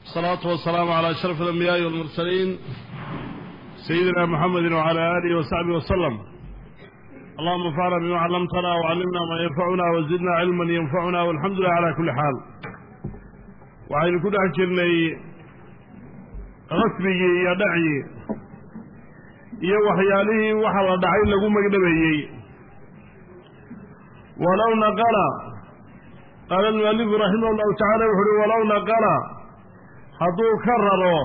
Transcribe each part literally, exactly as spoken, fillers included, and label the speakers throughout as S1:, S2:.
S1: الصلاة والسلام على أشرف الأنبياء والمرسلين سيدنا محمد وعلى آله وصحبه وسلم. اللهم انفعنا بما علمتنا وعلمنا ما ينفعنا وزدنا علما ينفعنا والحمد لله على كل حال. وعين كل أجرني غسبي يدعي يا وحياله وحوى دعي لكم مقدمي ولو نقل قال المؤلف رحمه الله تعالى ولو نقل حضو كرروا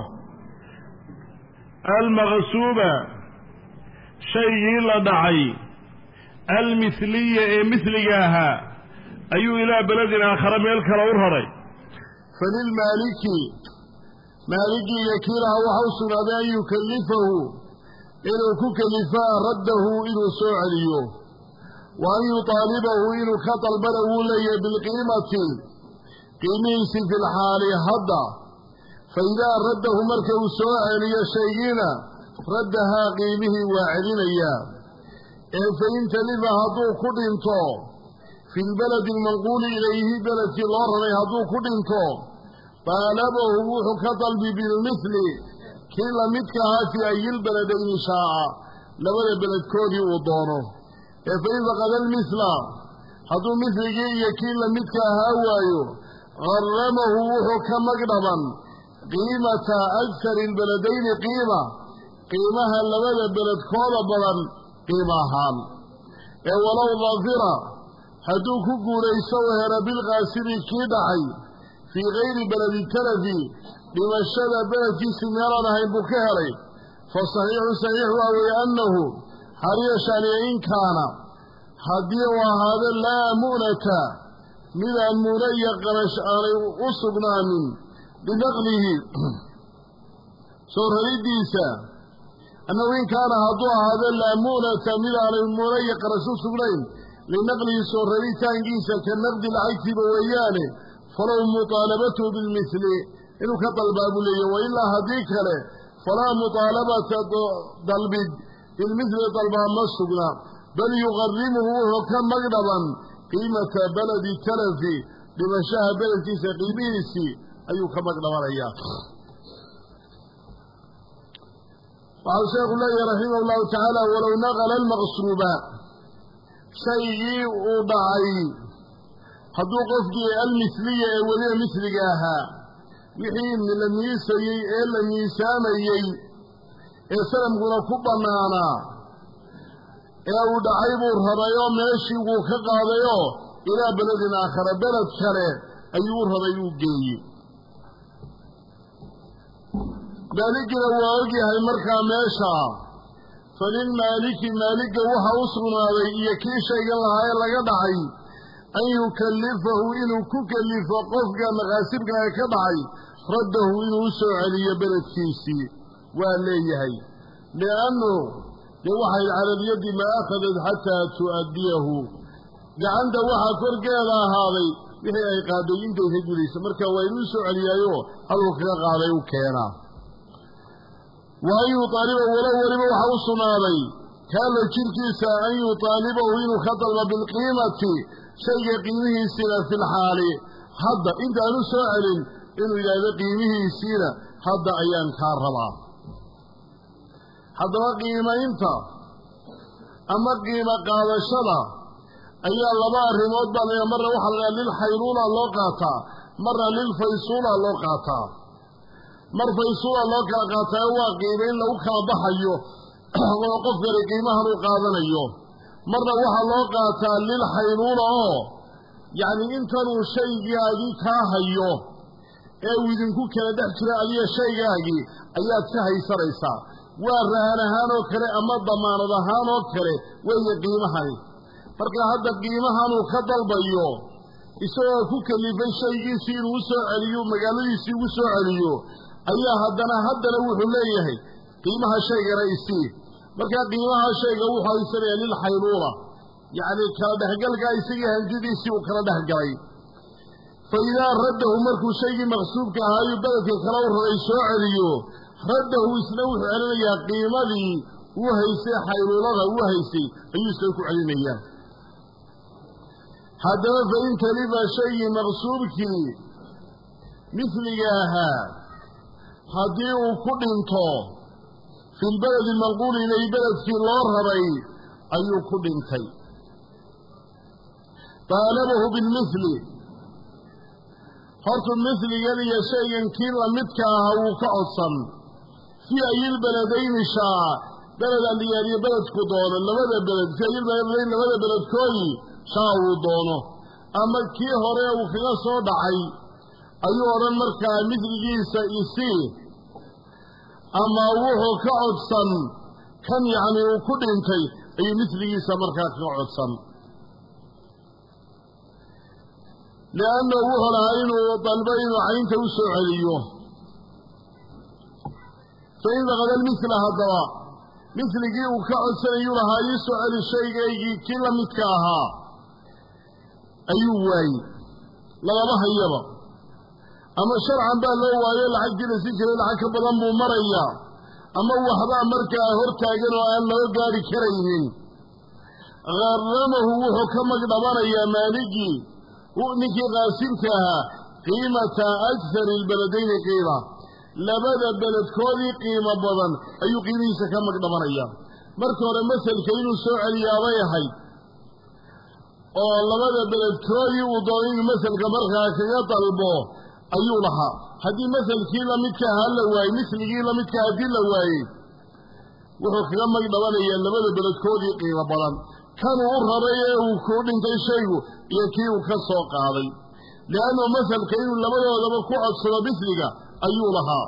S1: المغصوبة شيء لدعي المثلية مثليها أي إلى بلد آخر ملك الأورهري فللمالكي مالكي يكيرها وحوصنا بأن يكلفه إنه ككلفا رده إنه سوعليه وأن يطالبه إنه كطلبه لي بالقيمة قيميس في الحال هدى فإذا رده مركب سوعلي شيئنا ردها قيمه وعلينيا فإن تلف هدو كدنتو في البلد المنقول إليه بلد الله هدو كدنتو طالبه كطلب بالمثل كلا متكها في أي البلدين شاء لولا بلد كودي وضانه فإذا قد المثل هدو مثل كلا متكها هوايو غرمه كمقربا قيمة أكثر البلدين قيمة قيمها لولا بلد كولا بلد قيمة حال ولو ظافرة هدو كقولي سوهر بالغاسر كيدعي في غير بلد التلفي لما الشبه بلد سنيران هاي بكهري فالصحيح صحيح وهو أنه حريش إن كان حدي وهذا لا مؤنة من المنيق قرشان أصبنا من بنقله سورة الديسة أنه إن كان هدو هذا لا مؤنة من المنيق قرشان أصبنين لنقله سورة الديسة كالنقد العيثب ويانه فلو مطالبته بالمثل إنه كطلب أبو لي وإلا هديك له فلا مطالبة طلب بالمثل طلبها مصدنا بل يغرمه كم مغربا قيمة بلد تلفي بمشاه بلد سقيبيسي أي كمغربا رأيه وعلى شيخ الله رحمه الله تعالى ولو نقل المغصوبة شيء ضعي hadduu qofkii almithliya ee weliba mithliga ahaa wixii la miisayey ee la miisaamayey ee salamkuna ku bannaanaa ee uu dhacay buu rabayoo meeshii wuu ka qaadayoo ilaa beledin aakhara beled kale ayuu rabay uu geeyey maaligina waa ogyahay markaa meeshaa falilmaaliki maaligga waxa u sugnaaday iyo kii shaygan lahaa ee laga dhacay أن يكلفه إنه ككلف قفقا مغاسبنا كدعي رده إنه سعلي بلد كيسي وأليهي لأنه لوحي على اليد ما أخذت حتى تؤديه لعند وحا فرقالا هذا وحي أي قادين دي تجري سمركا وإنه سعلي أيوه هذا كلاق عليه كينا وأن يطالبه ولو ولبه حوصنا عليه كان لكيسا أن يطالبه إنه خطل بالقيمة شيء قيمه سنة في الحال حتى انت أنو سائل إنه إذا قيمه سنة حتى أيام كاربا حتى قيمة انت أما قيمة قال الشرع أيام لبا الرموت بل مرة وحلقا للحيرولة لوقاتا مرة للفيصولة لوقاتا مر فيصولة لوقاتا هو قيمين لو كان بحيو وقف قيمها لوقاتا أيوه مرة وحا لوقاتا للحيرولة يعني انتنو شيء ياجي كاهيو ايو اذنكو كلا دحجر عليا شيء ياجي ايات كاهي سريسا وارهانهانو كري اما ضماندهانو كري وهي قيمهاني فرقا هذا قيمهانو كدلبيو isagoo ku kalifay shaygiisi inuu soo celiyo magaaladiisi uu soo celiyo ayaa haddana haddana wuxuu leeyahay qiimaha shayga raisii marka qiimaha shayga wuxuu haysanaya lil xayruula yaani kala dhaxgalka isaga hanjidiisi uu kala dhaxgalay fayda radahu markuu shaygi maqsuubka ahaa badalka kala waray soo celiyo radahu isna wuxuu celinayaa qiimadii uu haysay xayruulada uu haysay ayuu soo ku celinayaa هذا فإن تلف شيء مغصوبك مثل جاها haddii uu ku dhinto fi lbaladi almanquuli ilay beledkii loo raray ayuu ku dhintay taalabahu bilmithli hortu mithligan iyo shaygan kii lamidka ahaa wuu ka codsan fii ayilbeledayni shaa beled aliyaaliyo beledku doono labada beled fii ayilbeledayn labada beledkoodii shaa uu doono ama kii hore uu kaga soo dhacay ayuu odhan markaa mithligiisa isii ama wuxuu ka codsan kan yacni uu ku dhintay ayuu mithligiisa markaa kaga codsan liannahu wuxuu lahaa inuu dalbo inuu caynta u soo celiyo fa in faqada almithla haddaba mithligii uu ka codsanayuu lahaa ii soo celi shaygaygii kii la midka ahaa ayuu waayey lagama hayaba ama sharcan baa loo waayo lacagtii la siin jiray lacag ka badan buu marayaa ama waxbaa markaa hor taagan oo aan laga gaari karaynin gharamahu wuxuu ka magdhabanayaa maaligii ninkii qaasimka ahaa qiimata aksari albeledayni qiima labada beledkoodii qiimo badan ayuu qiimihiisa ka magdhabanayaa marka hore maselka inuu soo celiyaabay ahayd oo labada beledkoodii uu doonay inuu maselka markaa kaga dalbo ayuu lahaa haddii maselkii lamidka ahaa la waayey misligii lamidka haddii la waayey wuxuu kaga magdhabanayaa labada beledkoodii qiimo badan kanuu u rabay ee uu ku dhintay shaygu iyo kii uu ka soo qaaday liannahu maselka inuu labadoodaba ku codsado misliga ayuu lahaa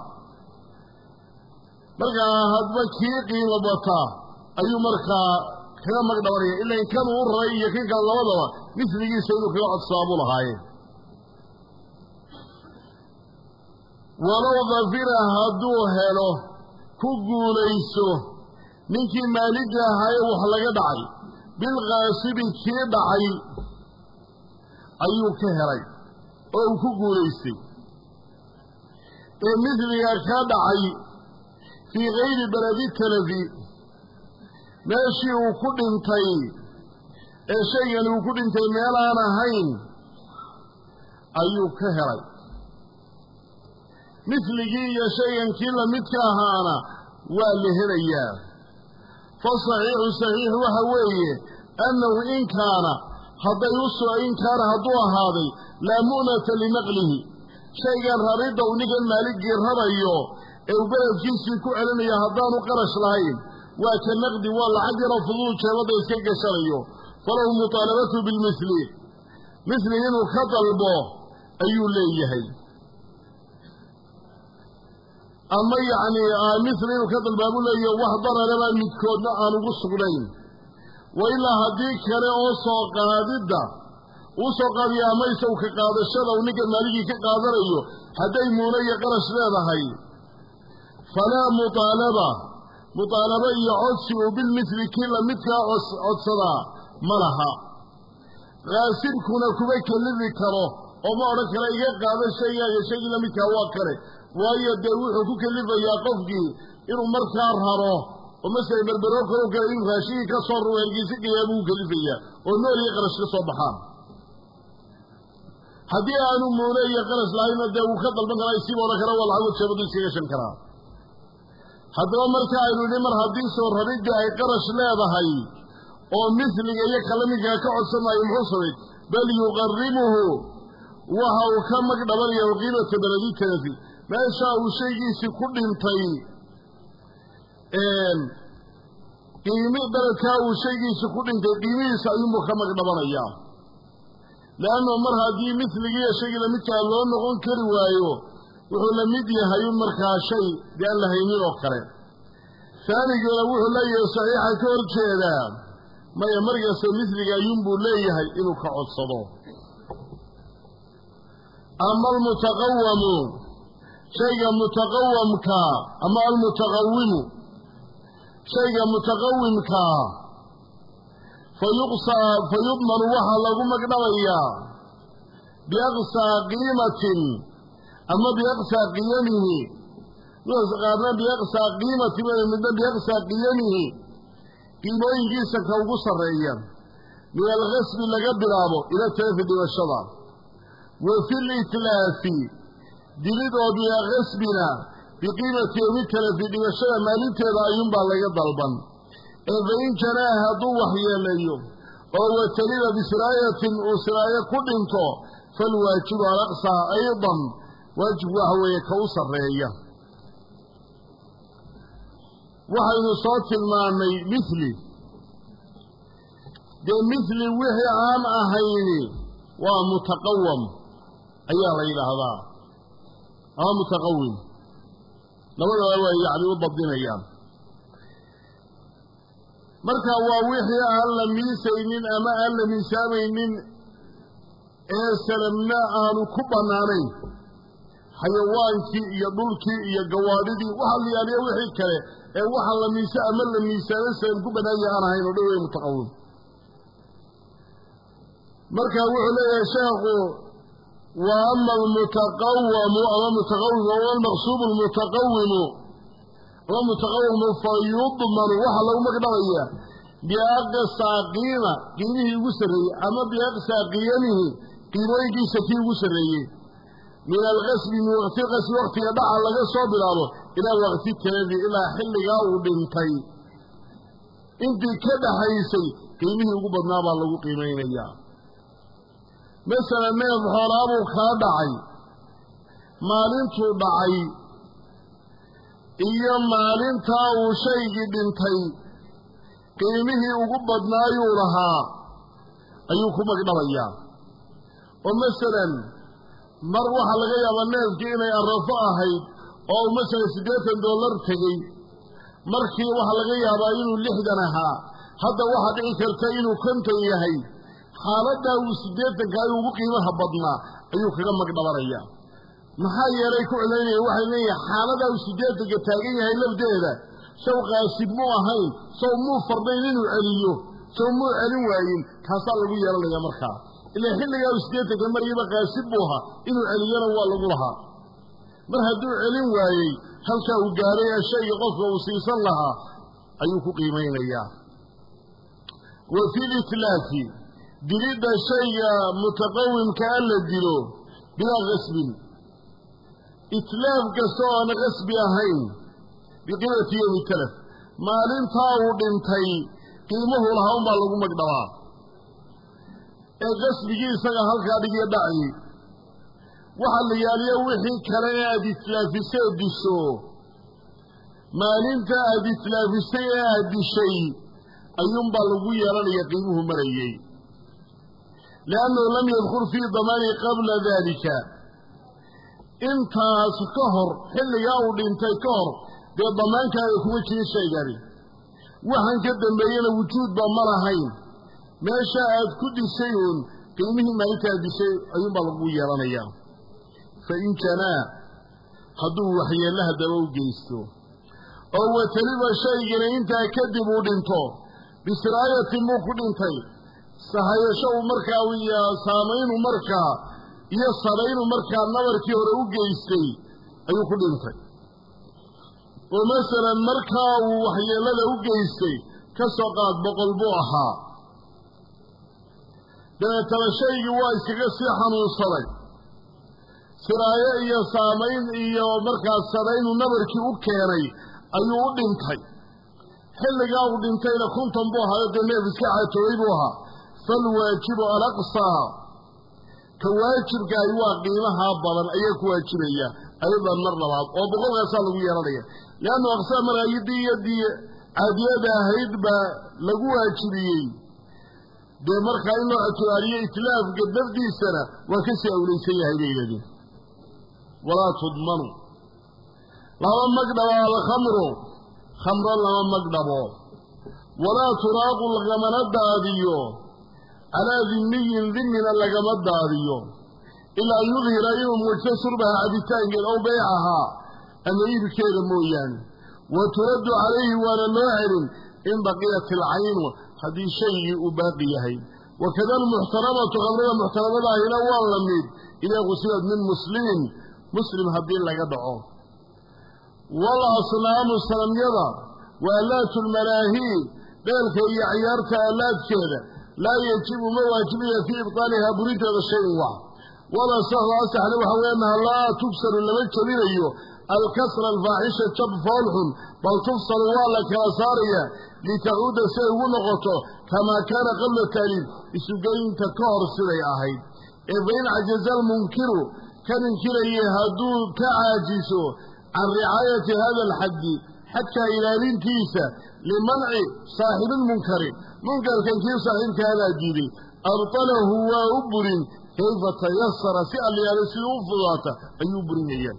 S1: markaa hadba kii qiimo bataa ayuu markaa kaga magdhabanaya ilaa in kanuu u rabay iyo kii kale labadaba misligiisa inuu kaga codsadaa buu lahaaye walow dafira hadduu helo ku guulayso ninkii maaligga ahaaye wax laga dhacay bilkaasibi kii dhacay ayuu ka helay oo uu ku guulaystay ee mithliga ka dhacay fii gayri beledi talafi meeshii uu ku dhintay ee shaygani uu ku dhintay meel aan ahayn ayuu ka helay mithligii iyo shaygan kii lamidka ahaana waa la helayaa fasaxiixu saxiix waxa weeye annahu in kaana hadday u in kaana hadduu ahaaday laa mu'nata linaqlihi shaygan raridda uu ninkan maaligii rarayo ee uu beledkiisii ku celinayo haddaanu qarash lahayn waa ka naqdi waa lacag yaroo fuduu jeebadda iska gashanayo falahu mutaalabatu bilmithli mithli inuu ka dalbo ayuu leeyahay ama yacnii mithli inuu ka dalbaa buu leeyahay wax dararabaa midkoodna aan ugu sugnayn wa ilaa haddii kale oo soo qaadidda uu soo qaadiyo ama isagu ka qaadashada uu ninkan maaligii ka qaadanayo hadday muuna iyo qarash leedahay falaa mutaalaba mutaalaba iyo codsi uu bilmithli kii lamidkaa codsadaa ma laha qaasibkuna kuma kelifi karo oo ma odhan kale iga qaado shaygaaga shaygii lamidkaa waa kale waayo dee wuxuu ku kelifayaa qofkii inuu markaa raro oo masele berberoo kaloo kale inuu raashigii ka soo ruro hergiisi gayaa buu kelifayaa oo nool iyo qarash ka soo baxaan haddii aanu muune iyo qarash lahayna dee wuu ka dalban karaa isiib odhan kara waa lacago jeebadu iska gashan karaa haddaba marka aynu idhi mar haddii soo raridii ay qarash leedahay oo mithliga iyo kalamidkaa ka codsanayo muxuu samay bal yuqarimuhu waxa uu ka magdhabanaya qiimata beledi talafi meeshaa uu shaygiisii ku dhintay qiimi beledkaa uu shaygiisii ku dhintay qiimihiisa ayuunbuu ka magdhabanayaa leanno mar haddii mithligiiyo shaygii lamidkaa loo noqon kari waayo wuxuu la mid yahay un markaa shay dee aan la haynin oo kale saaniguna wuxuu leeyahay saxiixa ka hor jeedaa maya markasta mithliga ayuunbuu leeyahay inuu ka codsado ama almutaqawamu shayga mutaqawamkaa ama almutaqawimu shayga mutaqawimkaa fayuqsaa fayudmanu waxaa lagu magdhabayaa biaqsaa qiimatin ama biaqsaa qiyamihi qaarna biaqsaa qiimati midna biaqsaa qiyamihi qiimooyinkiisa ka ugu sarreeya min alkasbi laga bilaabo ila talafi dhimashada wa fi litlaafi dilid oo biya kasbina بقيمة يومك في دمشق مالك رأيهم بالله ضلبا فإن كان هدو وحيا ليوم أو تليل بسراية وسراية كل انتو فالواجب على أقصى أيضا واجب وهو يكوص الرئية وحي صوت المعنى مثلي بمثل وحي عام أهيني ومتقوم أيها غير هذا ها متقوم نقول يعني وضبطين أيام marka waa wixii aan la miisaynin ama aan la miisaamaynin ee salamna aanu ku banaanayn xayawaankii iyo dhulkii iyo gawaadhidii waxa la yaaliyo wixii kale ee waxa la miisa ama la miisaanan salam ku banaayay aan ahayn oo dhawey mutaqawwim marka wuxuu leeyahay sheekhu wa amma al-mutaqawwim ama mutaqawwim wa al-maqsub al-mutaqawwim ومتقوم فيضمن وحا لو مقدريا بأقصى قيمة قيمه يقسري أما بأقصى قيمه قيمه يقسكي يقسري من الغسب من وقت غسب وقت يدعى لغا صوب الأرض إلى وقت التنبي إلى حل غاو بنتي انت كده حيثي قيمه يقبض نابا لغو قيمين إياه مثلا ما يظهر أبو خادعي مالنتو دعي iyo maalintaa uu shaygii dhintay qiimihii ugu badnaayuu lahaa ayuu ku magdhabayaa oo masalan mar waxaa laga yaabaa neefkii inay arrafo ahayd oo uu masalan siddeetan dollar tegey markii waxaa laga yaabaa inuu lixdan ahaa hadda waxaa dhici karta inuu konton yahay xaaladdaa uu siddeetanka ayuu ugu qiimaha badnaa ayuu kaga magdhabanayaa maxaa yeelay ku celaynaya waxay leeyahay xaaladaa uu sideetanka taagan yahay lafdeeda sow qaasib muu ahayn sow muu fardayn inuu celiyo sow muu celin waayin taasaa lagu yeelanaya markaa ilaa xilligaa uu sideetanka maryiba qaasib buu ahaa inuu celiyana waa lagu lahaa mar hadduu celin waayey halkaa uu gaaray ee shayga qofka uu siisan lahaa ayuu ku qiimaynayaa wa fi litlaafi dilidda shayga mutaqawimka a la dilo bilaa qasbin إتلاف كسوان غسبي أهين بقيمة يوم التلف مالين تاو دنتي قيمه لهم بالغو مقدوا الغسبي جي سغا هلكا دي داعي وحل يالي وحي كلايا دي تلافي سيدي سو مالين تا دي تلافي سيدي شيء أيوم بالغو يران يقيمه مريي لأنه لم يدخل في ضمانه قبل ذلك intaas ka hor xilligaa uu dhintay ka hor dee damaankaada kuma jirin shaygani waxaan ka dambeeyena wujuudba ma lahayn meesha aad ku dishay uun qiimihii maalinta aad dishay ayuunbaa lagu yeelanayaa fa in janaa hadduu waxyeellaha daba u geysto oo wataliba shaygana intaa kadib uu dhinto bisiraayatin buu ku dhintay sahayasho uu markaa iyo saamaynu markaa iyo sabaynu markaa nabarkii hore u geystay ayuu ku dhintay oo masalan markaa uu waxyeellada u geystay ka soo qaad boqol buu ahaa dabeetana shaygii waa iskaga sii xanuunsaday siraayo iyo saamayn iyo markaa sabaynu nabarkii u keenay ayuu u dhintay xilligaa uu dhintayna kuntan buu ahaa dee neef iska caatoobay buu ahaa falwaajibu alaqsaa ka waajibkaay waa qiimahaa badan ayaa ku waajibaya ayadan mar labaad oo boqolkaasaa lagu yeelanaya leannu aqsaa maraayidii iyadii caadiyada ahayd baa lagu waajibiyey dee markaa in loo ictibaariyo itlaafka dardiisana waa ka sii awlaysan yahay bay yidhahdeen walaa tudmanu lama magdhabo alkhamru khamro lama magdhabo walaa turaaqu lagamana daadiyo calaa dimmiyin dimmina lagama daadiyo ilaa an yudhira inuu muujto shurbaha cabitaankeed ow beycahaa ama iibkeeda mooyaane wa turaddu calayhi waana loo celin in baqiyat alcaynu haddii shaygii uu baaqi yahay wakada almuxtaramatu khamrada muxtaramadaahina waa la mid idaa qusilad min muslimin muslim haddii laga dhaco wal asnaamu sanamyada wa allaatu lmalaahii dheelka iyo ciyaarta allaadkeeda laa yajibu ma waajibaya fii ibtaalihaa burinteeda shayin wax wala saxu asaxna waxa weya annaha laa tugsaru lama jebinayo الكسر الفاحشة جب فالحن بل تفصل والك وصاريا لتعود سيء نغطه كما كان قبل التعليم إسوغين تكار سري أهيد إذن عجز المنكر كان انكر يهدو كعاجسه عن رعاية هذا الحد حتى إلى لنكيسة لمنع صاحب المنكر منكر كان كيف صاحب كهذا الجيل أبطله وأبر كيف تيسر سأل يالسي وفضاته أي أبرين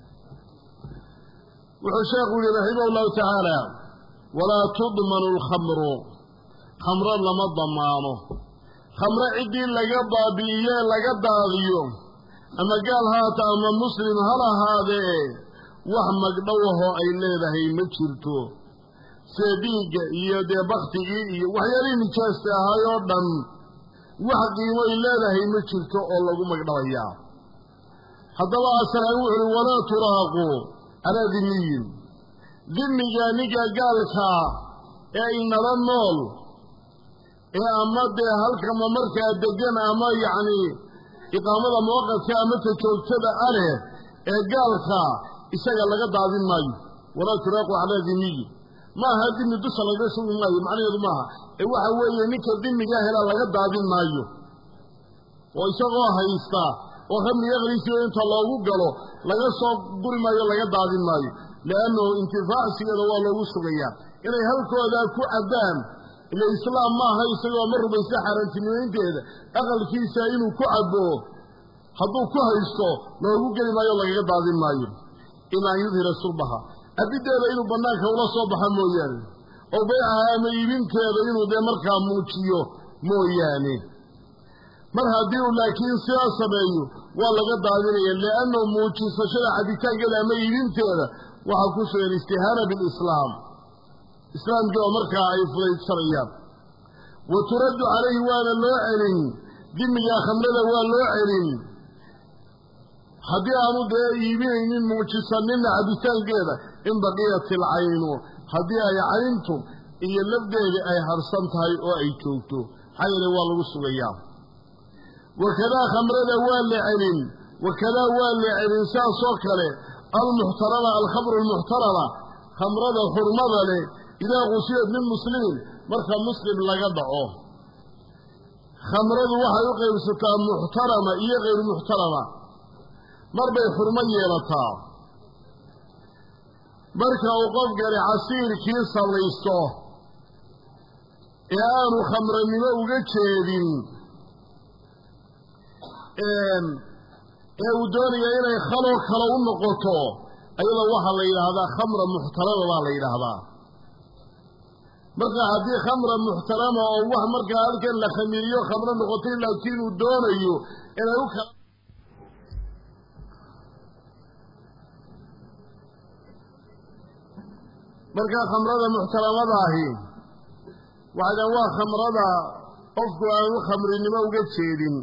S1: وحشاق رحمه الله تعالى ولا تضمن الخمر خمرا لما ضمانه خمر عدين لقضى بإياه لقضى غيوم أما قال هذا أما مسلم هلا هذا وحمق دوه أي ليلة هي مجرته سبيق يدي بختي وحيالين كاستها يوردن وحقي وإليلة هي مجرته الله مقضى حتى الله أسرعه ولا تراقوا على ذنين ذني جانيك قالك اي نرى النول اي امد هلك ممركة الدجان اما يعني اقامة موقع كامتة كوكتبة عليه اي قالك اساق لقد عظيم ماي ولا تراقوا على ذنين ما هذه ندوس على ذا سوء ماي معنى يضمها اي وحاوية نيك الذني جاهلا لقد عظيم ماي ويساقوها يستا وهم يغريسي وانت الله قالوا لقد صوب قري ماي لقد عظيم ماي لأنه انتفاع سيئة والله وصغيا إنه هلكو ذا كو عدام الإسلام ما هاي سيئة مر بيساحر انتنوين تهذا أقل كيسا إنه كو عدو حدو كو هايستو لو قل ما يلا يقضى عظيم مايو إما يظهر صبها أبدا هذا إنه بناك ولا صبها موياني أو بيعها ميبين تهذا إنه ذا مركا موتيو موياني مرها ديو لكن سياسة بيو والله قد عظيم لأنه موتي سشرع عديتان قد ميبين تهذا وحكوسه الاستهانة بالإسلام إسلام جو مركا أي فليت سريان وترد عليه وانا اللوعرين دم يا خمرنا وانا اللوعرين حدي أمود يبين الموجسانين عبتان قيدة إن بقية العين حدي يعينتم إيا اللبدأ أي حرصانتها أو أي توتو حيث والله وصغيان وكذا خمرنا وانا اللوعرين وكذا وانا اللوعرين ساسوكري المحترمة الخمر المحترمة خمرة حرمة لي إذا غسيت من مسلمين مركا مسلم لقضعه خمرة واحد يقيم ستة محترمة إيه غير محترمة مربى حرمية لطا مركا وقف قري عصير كيسا ليستوه إيانو خمرة من وقتشيدين إيان ee uu doonaya inay khalo kala u noqoto ayada waxa la yiraahdaa khamra muhtarama baa la yiraahdaa marka hadii khamra muhtarama oo wax marka halkan la khamiiriyo khamra noqotay laakiin uu doonayo inay u kala marka khamrada muhtaramada ahi waxa waa khamrada qofku aan khamrinimo uga jeedin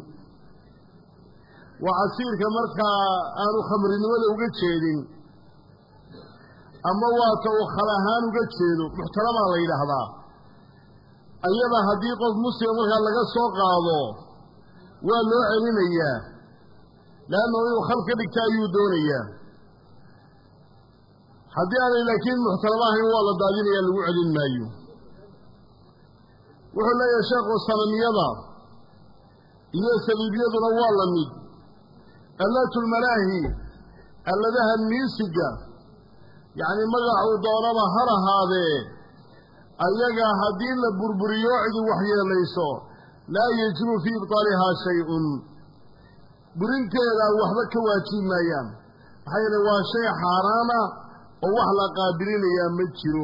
S1: وعصيرك مركا آنو خمرين ولا وقتشيدين أما واتو خلاهان وقتشيدو محترم على إله هذا أيضا حديقة مسلم مركا لغا سوق هذا ولو علم إياه لأنه يخلق بكتايو دون إياه حديقة لكن محترماه هو الله دادين إياه اللي وعلم مايو وحلا يا شيخ والصنميضة إياه سبيبيض روال لميد ألات الملاهي الذها الميسجة يعني مقعوا دورما هرى هذا أيها هدين لبربريوعد وحيا ليسو لا يجب في إبطالها شيء برنكي لا وحبك واتين مايان حين هو شيء حارانا ووحلا قابلين يا مجرو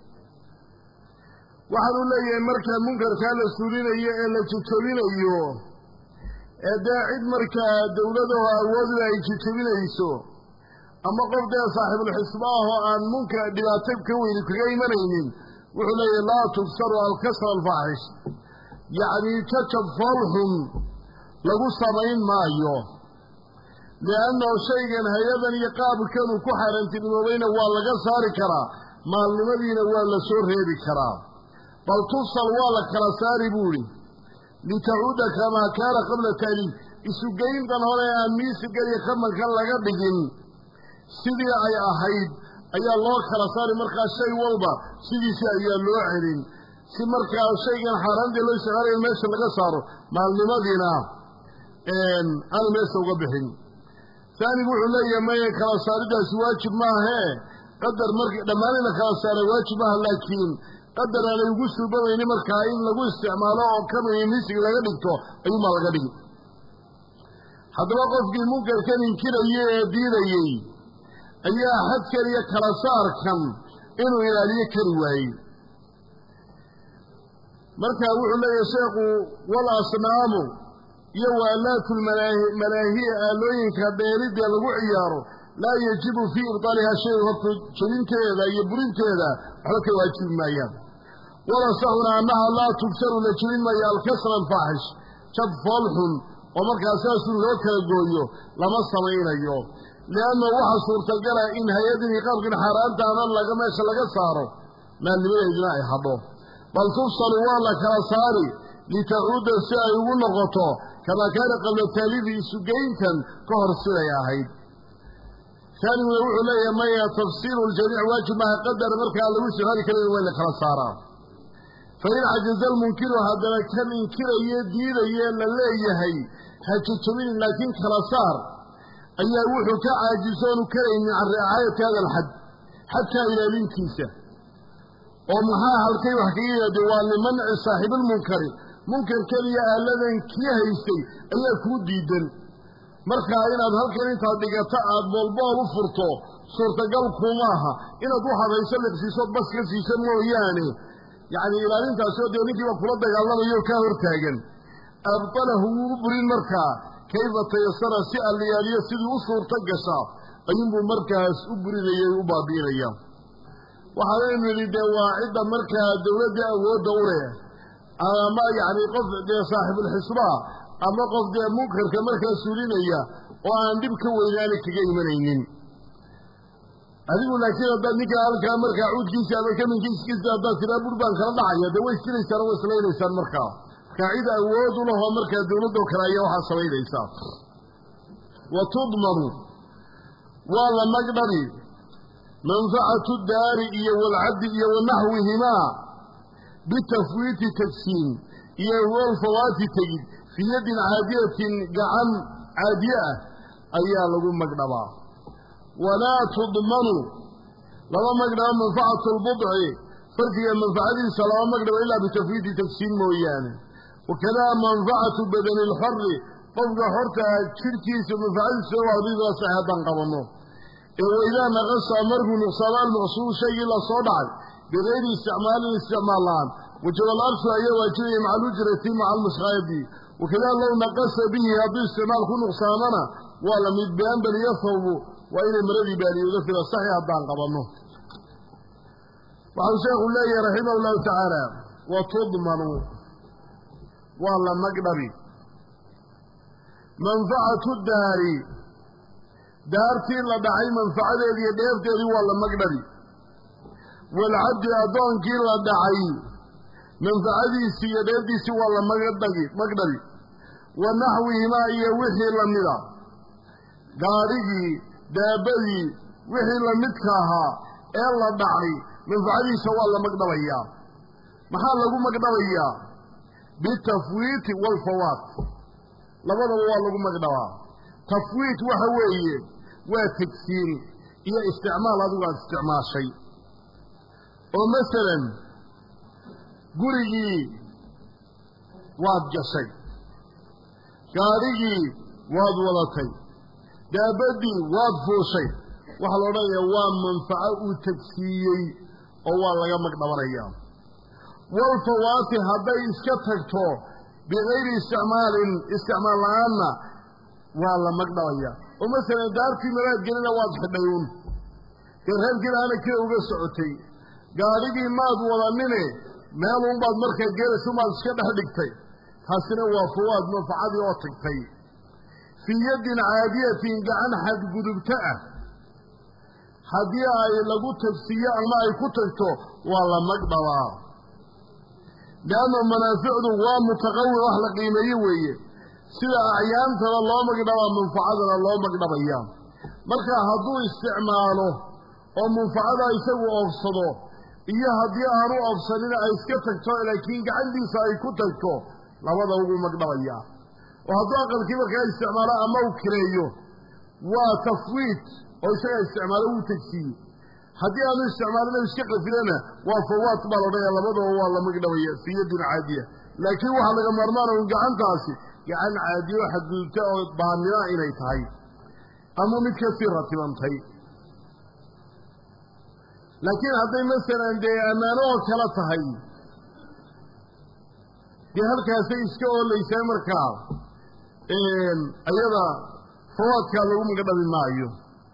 S1: وحلو لي مركا منكر كان السورين إلا تتوين أيوه هذا عيد مركا دولته أودها يجتمين يسو أما قفد صاحب الحسباه عن منكر بلا تبكوي لكي مرينين وحلي لا تبصر الكسر الفاحش يعني كتب فرهم لقو سبعين مايو لأنه شيئا هيدا يقاب كانوا كحرا تنموين والله صار كرا ما المدينة ولا سور هيدي كرا بل توصل والله كرا ساري بولي لتعود كما كان قبل التعليم السجين كان هنا ميس قال يخمن كان لقى بجن سيدي أي أحيد أي الله خلاصار مركا شيء والبا سيدي سيدي الله علم سي مركا شيء حرام دي لو شغال الماشي اللي قصاره مع المدينة ان أنا ما يسوق بحين ثاني يقول لي ما خلاصار ده واجب ما هي قدر مركا لما أنا خلاصار واجب ما لكن قدر أنا يقول سبب إني مركاين لقوا استعماله كم يمسك لا يدكتو أي ما لا يدك حتى وقف في ممكن كان ينكر يدير يي أي أحد كان يكرسار كم إنه إلى ليك الوعي مركا وحنا يا شيخ ولا أصنام يوالات الملاهي ألوين كبيرد يلقوا عياره لا يجب في إبطالها شيء وقت شرين كذا يبرين كذا حتى واجب ما يام ولا صهر أنها لا تبشر لشرين ما يالكسر الفاحش شد فالح ومركا أساس لوكا الجويو لما السمعين اليوم لأنه واحد صورة الجرى إن هيدني قبل حرام تعمل لك ما يشلق صاره ما اللي بيه إجناعي حبه بل تفصل والله كرساري لتعود السعي ونغطه كما كان قبل التاليف سجينتا كهر السعي يا هيد ثاني ويقول لي ما تفصيل الجميع واجب ما قدر مركا على وش هذه كلمة وين كرسارة فإن عجز المنكر هذا كان ينكر يدير يلا لا يهي هتشتمين لكن كرسار أن يروحوا كعاجزون كريم عن رعاية هذا الحد حتى إلى الانكيسة ومحاها الكي وحكيية دوال لمنع صاحب المنكر ممكن كريا الذي كيه يستي أن يكون ديدا مركا إن أظهر كريم تهديك تعاد بالبال وفرطو صورة قلبكم معها إن أدوحا بيسلق في صوت بس كنسي يسموه يعني يعني إلى أن تأسود يونيكي وفرطك الله يوكاهر تاقن أبطله وبرين مركا كيف تيسر سئة الليالية سيدي أصور تقشا أينبو مركز أبري لي أبابي لي وحالين من الدواعد مركز دولة أو دولة أما يعني قف دي صاحب الحسباء أما قف دي منكر كمركز سولينية وأن دبك وإذلك تجي منين أقول لك كده ده نيجي على كمركز عود كيسي على كم كيس كيس ده كده بربان كلا دعية ده ويش كده يسار وسلين يسار مركز كعيد أود له مركز دولة وكراية وحصلي ليس وتضمن ولا مقدري منفعة الدار والعد ونحوهما بتفويت تقسيم والفوات تجد في يد عادية قعن عادية أيها لهم مقدرة ولا تضمن لما مقدرة منفعة البضع فرقية منفعة سلام مقدرة إلا بتفويت تقسيم مويانه وكذا منفعة بدن الحر قفق حرتها تشركيس منفعة سوى عديدة صحة قبنه وإذا نغص أمره نقصان المغصوب شيء إلا صدع بغير استعمال الاستعمالان وجب الأرش أيه واجبه مع الوجرة مع المسغاية وكذا لو نقص به هذا استعمال كل نقصاننا ولم يتبين بل يصوب وإن مرضي بأن يغفر الصحيح قبنه وعن شيخ الله رحمه الله تعالى وتضمنوا والله مقدري منفعة الدار دارتي لدعي منفعة ذي ديفتي والله مقدري والعبد أدون كي لدعي منفعة ذي سيدتي سوى والله مقدري ونحوه ما يوحي لمدى داري دابلي وحي لمدكها إلا دعي منفعة ذي سوى والله مقدري محال لكم مقدري بالتفويت والفوات لبدا والله مقدوا تفويت وحوي وتكسير هي استعمال هذا استعمال شيء ومثلا قريجي واد جسي قاريجي واد ولتي دابدي واد فوشي وحلوريا وان منفعه وتكسير او والله مقدوا والفوات هذا يسكتكتو بغير استعمال استعمال عنا والله مقدوية ومثلا دارتي مراد قلنا واضح الديون كرهن كده أنا كده وقصعتي قاربي ماد وظنني ما يلون بعض مركز قيلة ثم اسكده دكتي حسنا وفواد منفعادي وطكتي في يد عادية قعن حد قدبتأ حديا لقو تفسية ما يكتكتو والله مقدوة لأنه منافعه هو متقوي وحل قيمة ويه سيدا أعيان ترى الله مقدبا منفعادنا الله مقدبا أيام marka hadduu isticmaalo oo munfacada isagu oofsado iyo haddii aanu oofsanina ay iska tagto laakiin gacantiisa ay ku tagto labada ugu magdhabaya oo hadduu aqalkii markaa isticmaalo ama uu kireeyo waa tafwiid oo isaga isticmaalo uu tagsiiyo haddii aanu isticmaalina iska qafilana waa fawaad baa la odhanaya labadaba waa la magdhabaya fiyadun caadiya laakiin waxaa laga maarmaanaya un gacantaasi gacan caadiya oo xadgudubta oo baanima inay tahay ama mid kasii ratibantay laakiin hadday masalan dee ammaano oo kala tahay dee halkaasay iska oolaysaa markaa ayada fawaadkaa lagu magdhabi maayo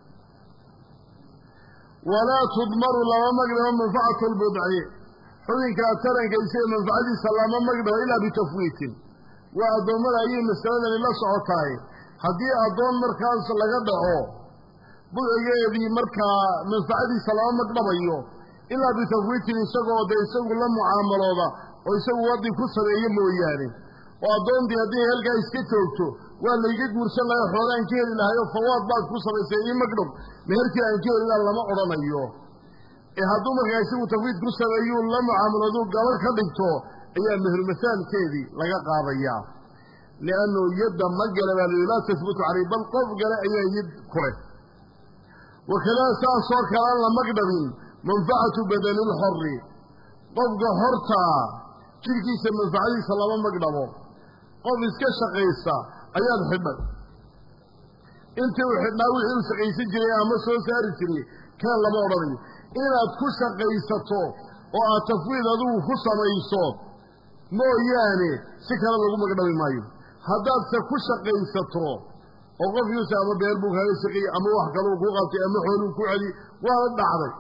S1: walaa tudmaru lama magdhabo manfacatu lbudci xubinkaa taranka isaga manfacadiisa lama magdhabo ilaa bitafwiitin waa addoommada ayay masaladani la socotahay haddii addoon markaas laga dhaco budcigeedii markaa manfacadiisa lama magdhabayo ilaa bitafwiitin isagoo dee isagu la mucaamalooda oo isagu waddi ku sameeyo mooyaane oo addoontii haddii halkaa iska joogto waa layga guursan lahay xoogaan ka heli lahay oo fawaad baad ku samaysay ii magdhab meherkii aan ka helilaa lama odhanayo ee hadduu markaa isagu tafwiid ku sameeyuu la mucaamaloodu gabal ka dhigto ayaa mehermasaalkeedii laga qaadayaa liannu yadda ma gala baa lihi laa tahbutu caleyh bal qof gale ayaa yad ku leh wakadaa saasoo kale aan la magdhabin manfacatu badani lxorri qofka hortaa jidhkiisa manfacadiisa lama magdhabo qof iska shaqaysta ayaad xidhay intii uu xidhnaa wixii u shaqaysan jiray ama soo saari jiray keen lama odhanayo inaad ku shaqaysato oo aad tafwiid adigu ku samayso mooyaane si kale lagu magdhabi maayo haddaadse ku shaqaysato oo qofkiisa ama beer buu kaaga shaqeeyey ama wax kaleu ku qabtay ama xooluu ku celi waana dhacday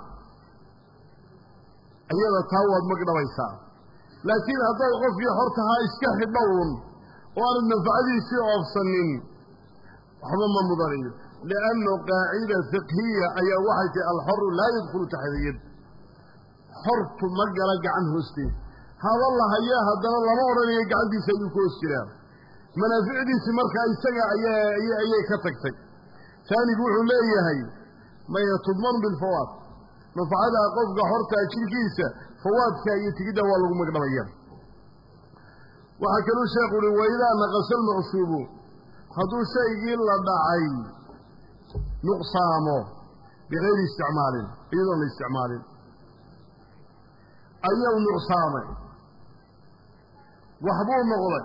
S1: iyada taa waad magdhabaysaa laakiin haddaad qofkii hortahaa iska xidhown oo aanad manfacadiisii oofsanin waxba ma mudanayo liannu qaacida fiqhiya ayaa waxay tahay alxoru laa yadkhulu taxta yad xortu ma gala gacan hoosteed haba lahaya haddana lama odhanayo gacantiisa ayuu ku hoos jiraa manaaficdiisi markaa isaga ayaa ayay ka tagtay taanigu wuxuu leeyahay maya tudmanu bilfawaad manfacada qofka hortaa jirkiisa fawaadka iyo tigidda waa lagu magdhabaya waxaa kaluu sheekhu uhi waidaa naqasa almaqsuubu hadduu shaygii la dhacay nuqsaamo bigayri isticmaalin iyadoon la isticmaalin ayuu nuqsaamay waxbuu noqday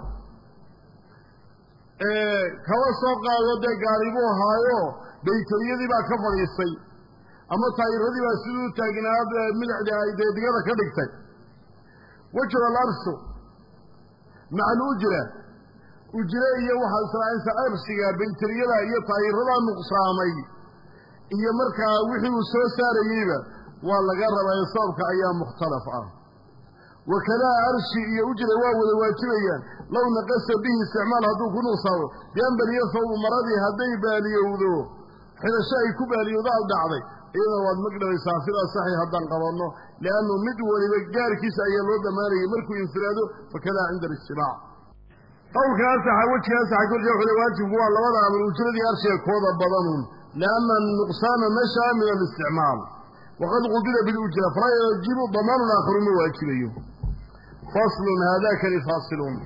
S1: kaba soo qaado dee gaari buu ahaayo baytariyadii baa ka fadhiistay ama taayiradii baa siduu taagnaa midixdii ay dee digada ka dhigtay wajra alarshu maca alujra ujre iyo waxaa israacinsa arshiga baytariyada iyo taayiradaa nuqsaamay iyo markaa wixii uu soo saarayeyba waa laga rabaayo sababka ayaa mukhtalaf ah wakadaa arshi iyo ujra waa wada waajibayaan low naqasa bihi isticmaal hadduu ku nuqsaamo bian baliyo sawbu maradii hadday baaliyowdo xidasho ay ku baaliyowdaal dhacday iyada waad magdhabaysaa sidaa saxi haddaan qabanno liannu mid waliba gaarkiisa ayaa loo damaanayay markuu infiraado fakadaa cinda alijtimaac qowlka asaxa wejiga asaxa kolka wuxuu waajibku waa labada amar ujradii arshiga kooda badanun lianna nuqsaana nashaa min alisticmaal waqad qubila bilujra falaa yajibu damaanun aakharu ma waajibayo faslun haadakani faasilun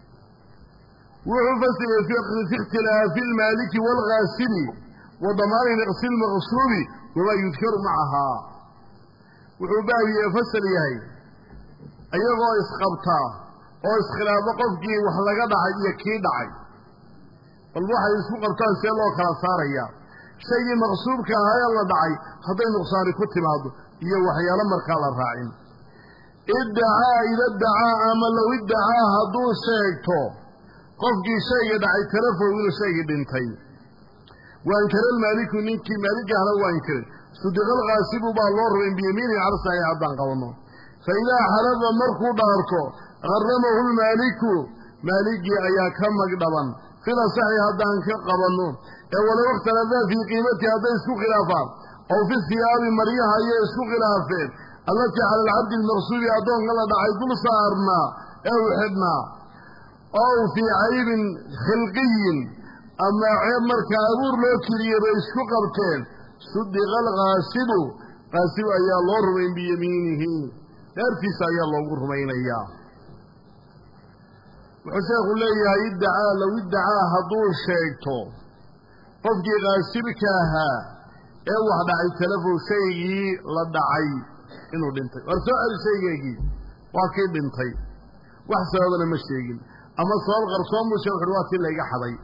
S1: wuxuu fasilay fi ikhtilaafi almaaliki waalghaasili wa damaani naqsi lmaqsuubi wamaa yudkaru macahaa wuxuu baabiye fasal yahay iyagoo isqabtaa oo iskhilaafo qofkii wax laga dhacay iyo kii dhacay bal waxay isku qabtaan see loo kala saarayaa shaygii maqsuubka ahaa ee la dhacay hadday nuqsaani ku timaado iyo waxyaalo markaa la raacin iddacaa ida dacaa ama low iddacaa hadduu sheegto qofkii shayga dhacay talafow inuu shaygii dhintay waankara almaaliku ninkii maaligga ahna waa inkiray sudiqalkaasibu baa loo rabay biyamiinihi cala saxiix haddaan qabanno fa idaa xalafa markuu dhaarto qaramahu lmaaliku maaligii ayaa ka magdhaban fil asaxi haddaan ka qabanno ee walow ikhtalafaa fii qiimatihi hadday isku khilaafaan ow fi hiyaabi maryaha ayay isku khilaafeen allatii cala alcabdi almaqsuudi addoonka la dhacay dul saarnaa ee u xidhnaa ow fii caybin khilqiyin أما عمر كأبور لو كريه بيسكو قبتين صدق الغاسب غاسب أيا الله رمين بيمينه ارتس أيا الله رمين أياه وحسين يقول لي يدعى لو ادعى هدور شيكتو قفك غاسبكاها ايه واحد عي تلفو شيئي لدعي انو دنتي ورسوء شيئي واكيد دنتي وحسن هذا ما الشيئين اما الصواب غرصان مشاوك الوقت اللي يحضي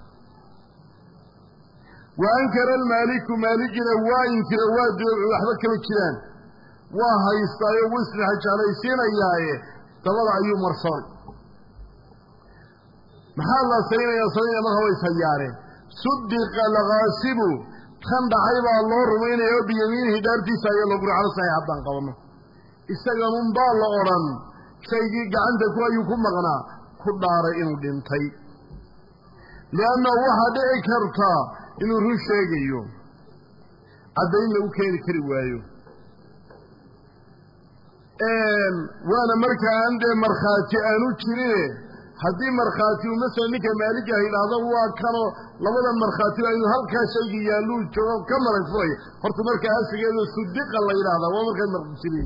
S1: وانكر المالك مالكنا وانكر واد وحبك الكلام واها يستايو وسنح جاليسين اياه تبضع ايوم مرصان محال الله سينا يا سينا ما هو يسياره صدق الغاسب كان دعيبا الله رمينا يو بيمينه دارتي سايا الله قرع على سايا عبدان قوامه استغى من بال أوران شيء عندك ويكون مغنى خدار إنو دنتي لأنه واحد اكرتا إنو روش شيء عدين لو كان كروايو ان وانا مركا عندي مرخاتي انو تشريه هدي مرخاتي ومثلا نك مالكه هذا هو كانوا لبدا مرخاتي انه halka shayga yaalu joogo kamar furay horta marka asigeedo sudiq la yiraahdo waa marka marqsiin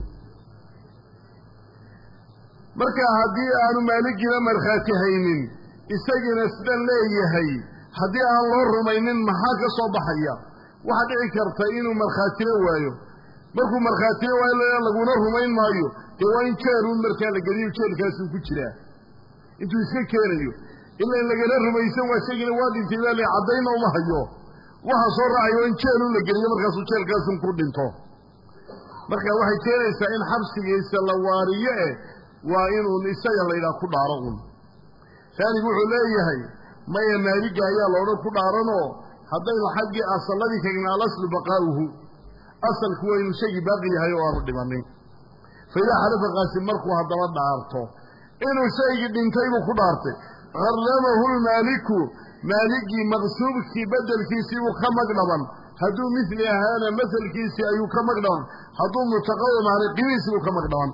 S1: marka hadii aanu maaligina markhaati haynin isagina sidan leeyahay hadii aan loo rumaynin maxaa ka soo baxaya waxa dhici karta inuu markhaati waayo markuu markhaati waayo laguna rumayn maayo ee waa in jeerun marka la galiyo jeelkaas ku jira intuu iska keenayo illa in laga rumaysan waa shayga waa dhintay la cadayna uma hayo waxa soo raacayo in jeelun la galiyo markaas uu jeelkaas ku dhinto marka waxay keenaysaa in xabsigiisa la waariyo ee waa inuu isaga la ila ku dhaaro un thani wuxuu leeyahay maya maaliga ayaa looga ku dhaarano haday xaqi asaladii kaagna asl baqaawhu asalku waa inuu shay baaqi yahay oo aanu dhimanin fayda xalafa qaasim markuu hadaba dhaarto inuu shaygi dhintay buu ku dhaartay qarramahu almaliku maliki maqsuubki badalkiisi uu ka magdhaban haduu misli ahaana masalkiisi ayuu ka magdhaban haduu mutaqawwim aan qiimiisi uu ka magdhaban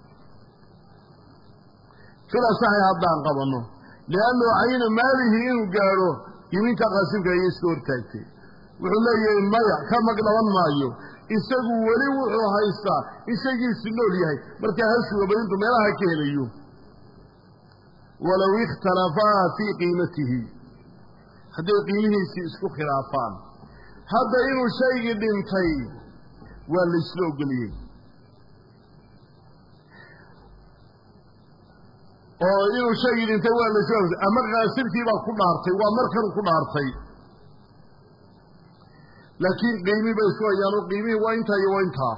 S1: sida saxiix haddaan qabano لأنه عين ماله إنه قالوا يمين تقاسمك يسكور تاكتي وحول لي مايا كما قلبان مايو إساقوا ولي وحو هايستا إساقوا يسنو ليهي مركا هسوا وبينتم ملاها كيليو ولو اختلفا في قيمته هذا قيمه سيسكو خلافان هذا إنه شيء دنتي والإسلو قليه oo inuu shay dhintay waa la soo ama qaasirkii baa ku dhaartay waa markan ku dhaartay laakiin qiimi bay soo yaano qiimi waa inta iyo waa inta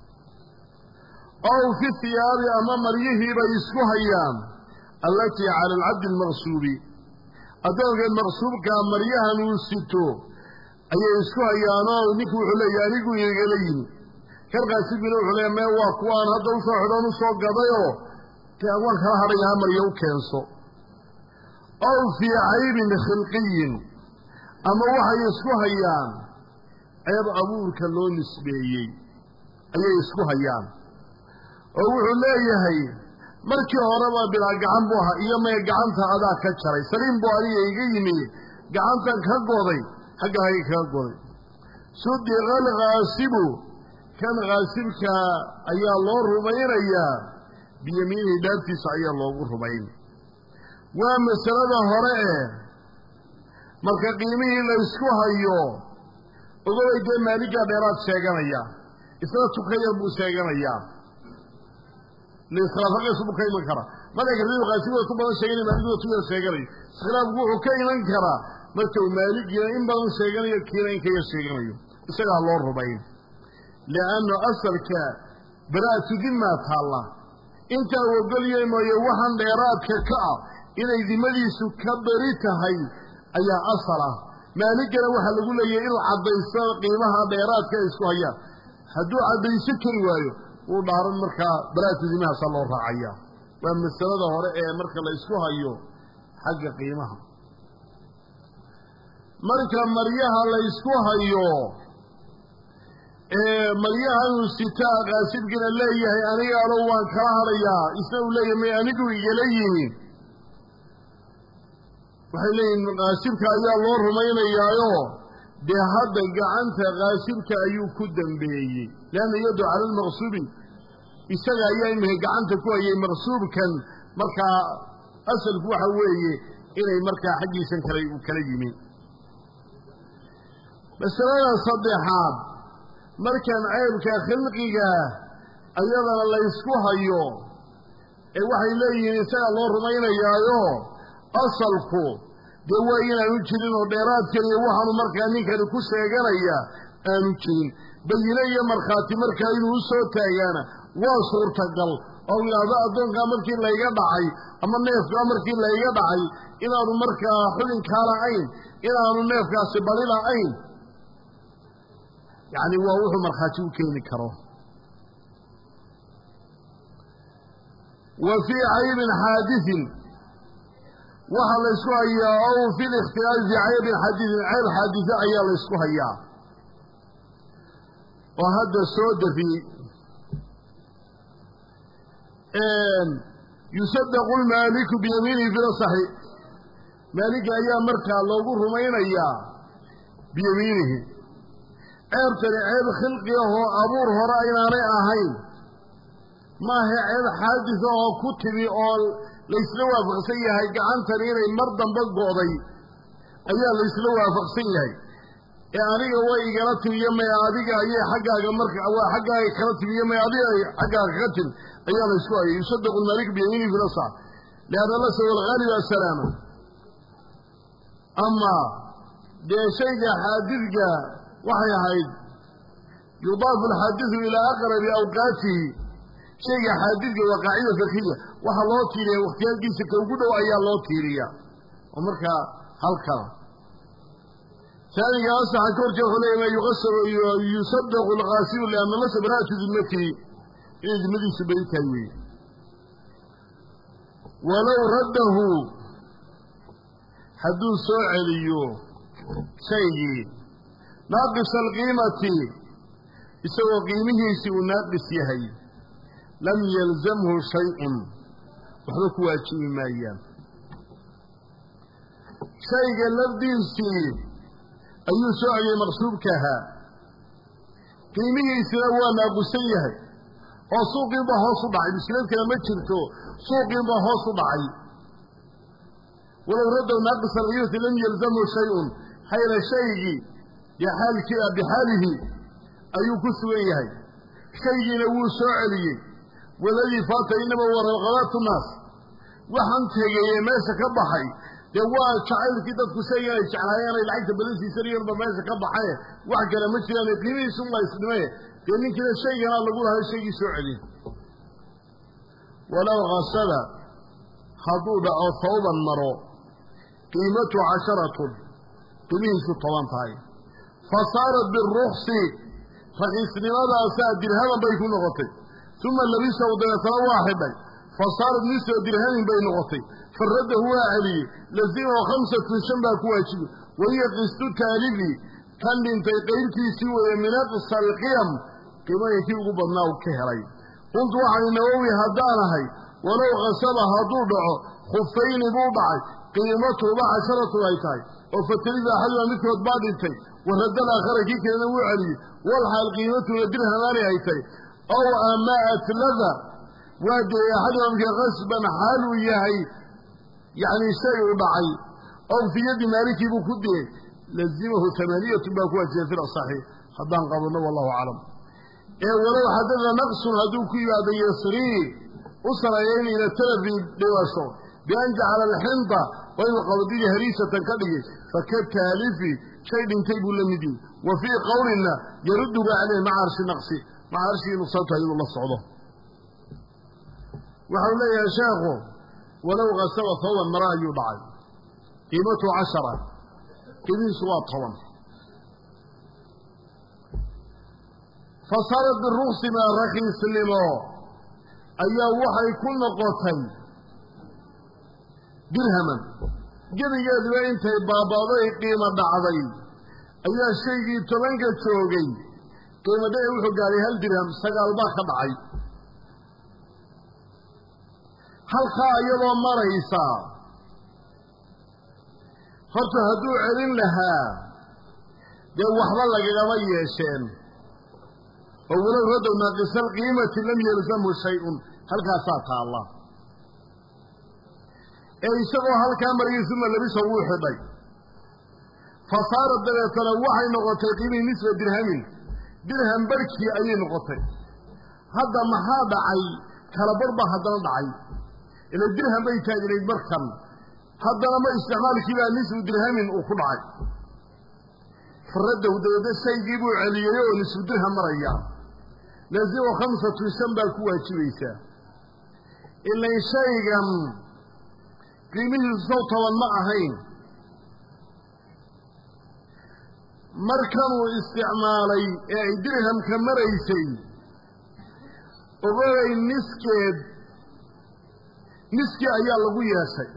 S1: oo fi thiyab ama marihi bay isku hayaan allati ala al-abd al-maghsubi adooga maghsubka mariyahan uu sito ayay isku hayaan oo ninku wuxuu leeyahay anigu yeegalayeen karqaasibina wuxuu leeyahay waa kuwaan hadda u soo xidhan u soo gadayo كأول كلام يا مريم كنسو أو في عيب خلقي أما واحد يسكوها يان عيب أبوه كلون نسبيي أي يسكوها يان أو لا يهي مركي هربا بلا جعنبها إيما يجعنتها هذا كشري سليم بوالي يجيني جعنتها كقضي حاجة هي كقضي سود غل غاسبه كان غاسبك أيا الله ربينا إياه بيمينه دارتي سعي الله ربعين ومسألة هراء مركا قيمه لا يسكوها يو وقال إيجي مالكا ديرات شاقان اياه إسرات تخير بو شاقان اياه لإسرات فقه سبو كي منكرا مالك الرئيو غاسبه وطبعا شاقاني مالكا وطبعا شاقاني سخلاف قوحو كي منكرا مركا مالك إن بغن شاقاني كينا إن كي شاقاني إسرات الله ربعين لأنه أصل كبراءة ذمات الله انت وقليه ما يوحن ديراتك كأ إذا ذمديس كبريتهي أي أصلا مالكنا وحا لقول لي إلا عديسا قيمها ديراتك إسكوهيا هدو عديسا كروايو ودار المركة برات ذمها صلى الله عليه وأما السنة هراء مركة لا إسكوهيو حق قيمها مركة مريها لا إسكوهيو مريها الستاء غاسب كنا ليه أنيقى روان كراهريا إسنو ليه مي أنيقو إيليه waxay leeyihiin qaasibka ayaa loo rumaynayaayo dee hadda gacanta qaasibka ayuu ku dambeeyey leanna yadu cala almaqsuubi isaga ayaa imika gacanta ku hayay maqsuubkan markaa asalku waxa weeye inay markaa xaggiisan kale uu kala yimi masalada saddexaad markaan ceebka khilqiga ayadana la ysku hayo ee waxay leeyihiin isaga loo rumaynayaayo asalku dee waa inaanu jirin oo dheeraadkan iyo waxaanu markaa ninkani ku sheeganaya aanu jirin bayine iyo markhaati markaa inuu u soo taagaana waa suurtagal oo yidhaahdo addoonkaa markii layga dhacay ama neefkaa markii layga dhacay inaanu markaa xubinkaa la'ayn inaanu neefkaasi bali la'ayn yacni waa wuxuu markhaati u keeni karo wa fii caybin xaadiثin waxaa la ysku hayaa ow fi likhtilaafi fii caybin xaadiثin ceyb xaadise ayaa la ysku hayaa oo hadda soo dafiyey yusadaqu lmaaliku biyamiinihi fi lasaxi maalika ayaa markaa loogu rumaynayaa biyamiinihi ceebtani ceeb khilqi ahoo abuur hore inaanay ahayn maaha ceeb xaadisa oo ku timi oo laysla waafaqsan yahay gacantani inay mar dambe go'day ayaa laysla waafaqsan yahay ee aniga way igala timiyo may adiga ayay xaggaaga marka waa xaggaaga kala timiyo may adiga ay xaggaaga kaga timi ayaa la ysku hayay yusadaqu lmaalik biyamiinihi fi lasax lianna lasa walghaaliba assalaama ama dee shayga xaadidka waxay ahayd yudaafu alxaadiثu ilaa aqrabi awqaatihi shayga xaadidka waa qaacida fiqhiya waxaa loo tiiriya wakhtiyaalkiisa ka ugu dhow ayaa loo tiiriya oo markaa halkana ثانيا أصح كورجه حليه ما يغسر يصدق الغاسب لأن ليس براءة ذمته إن ذمته سبيتها وي ولو رده حدو سعليو شيء ناقص القيمة يسوى قيمه يسوى ناقص يهي لم يلزمه شيء وحدوك واجه ما أيام شيء لفظين سيد ayuu soo celiyey maqsuubka ahaa qiimihiisina waa naaqusan yahay oo suuqiiba hoos u dhacay mushkiladkana ma jirto suuqiiba hoos u dhacay walow raddow naaqis alqiimati lam yalzamhu shay-un hayra shaygii bixaalki bixaalihi ayuu ku sugan yahay shaygiina wuu soo celiyey waladii faata inama huwa raqabaatu nnaas waxaan tegeeye meesha ka baxay dee waa jacaylkii dadku shaygan ay jeclaayeen ay lacagta badan siisanayeenba meesha ka baxaye wax kale ma jiraan qiimihiisun la isdhimay dee ninkiina shayganaa lagu lahay shaygii soo celiyey walow kasada hadduu dhaco tawban maro qiimatu casharatun qiimihiisu toban tahay fa saarat biruksi raqiisnimadaasaa dirhaman bay ku noqotay uma labisahu dabeetana waa xidhay fa saarat nisfa dirhamin bay noqotay فرده هو علي لزمه خمسة شنبا كواجب وهي قسط تالفي كان انت قيلتي سوى من نقص القيم كما يتيب قبضناه كهري قلت واحد النووي هدانهي ولو غسل هدوبعه خفين بوضعي قيمته بعشرة ويتاي وفتريد حلوة مثل بعض انتي ورد الآخر كيك ينوي علي والحال قيمته يدرها مالي ايتاي او اما اتلذا وادي حلوة غصبا حالو يهي يعني شيء ضعي أو في يد مالك بكده لزمه ثمانية باكوة في الصحيح حضان قبلنا والله أعلم إيه ولو حدث نقص هدوك هذا يسري أسر يعني إلى التلفي بواسطه بأن جعل الحنطة وإن قبضي هريسة كده فكالتالفي شيء تيب لمدين وفي قولنا يرد عليه مع عرش نقصي مع عرش نقصته إلى الله صعوده وحولي يا شيخه ولو غسل ثوبا مراه يضعي قيمته عشرة كذي سوى طوام فصارت بالرخص ما رخيص لما أي وحي كل قوتين درهما جدي جدي وانت بابا ذي قيمة بعضي أي شيء تلنك تشوقي قيمة ذي وحق علي هل درهم سقال باخ ضعي halkaa iyadoo maraysa horta hadduu celin lahaa dee waxba lagagama yeesheen oo walow raddow naaqisa alqiimati lam yalzamhu shay-un halkaasaa taalla ee isagoo halkaa marayay suma labisa wuu xidhay fa saarat dabeetana waxay noqotay qiimihii nisfa dirhamin dirham barhkii ayay noqotay hadda maxaa dhacay kala bar baa haddana dhacay ila dirham bay taagnayd markan haddana ma isticmaalkii baa nisfu dirhamin uu ku dhacay faraddahu dabeedna shaygii buu celiyey oo nisfu dirham maraya laazimo khamsatu shan baa ku waajibaysaa ilan shaygan qiimihiisu sow toban ma ahayn markanuu isticmaalay ee ay dirhamka maraysay ogogay niskeed niskii ayaa lagu yeeshay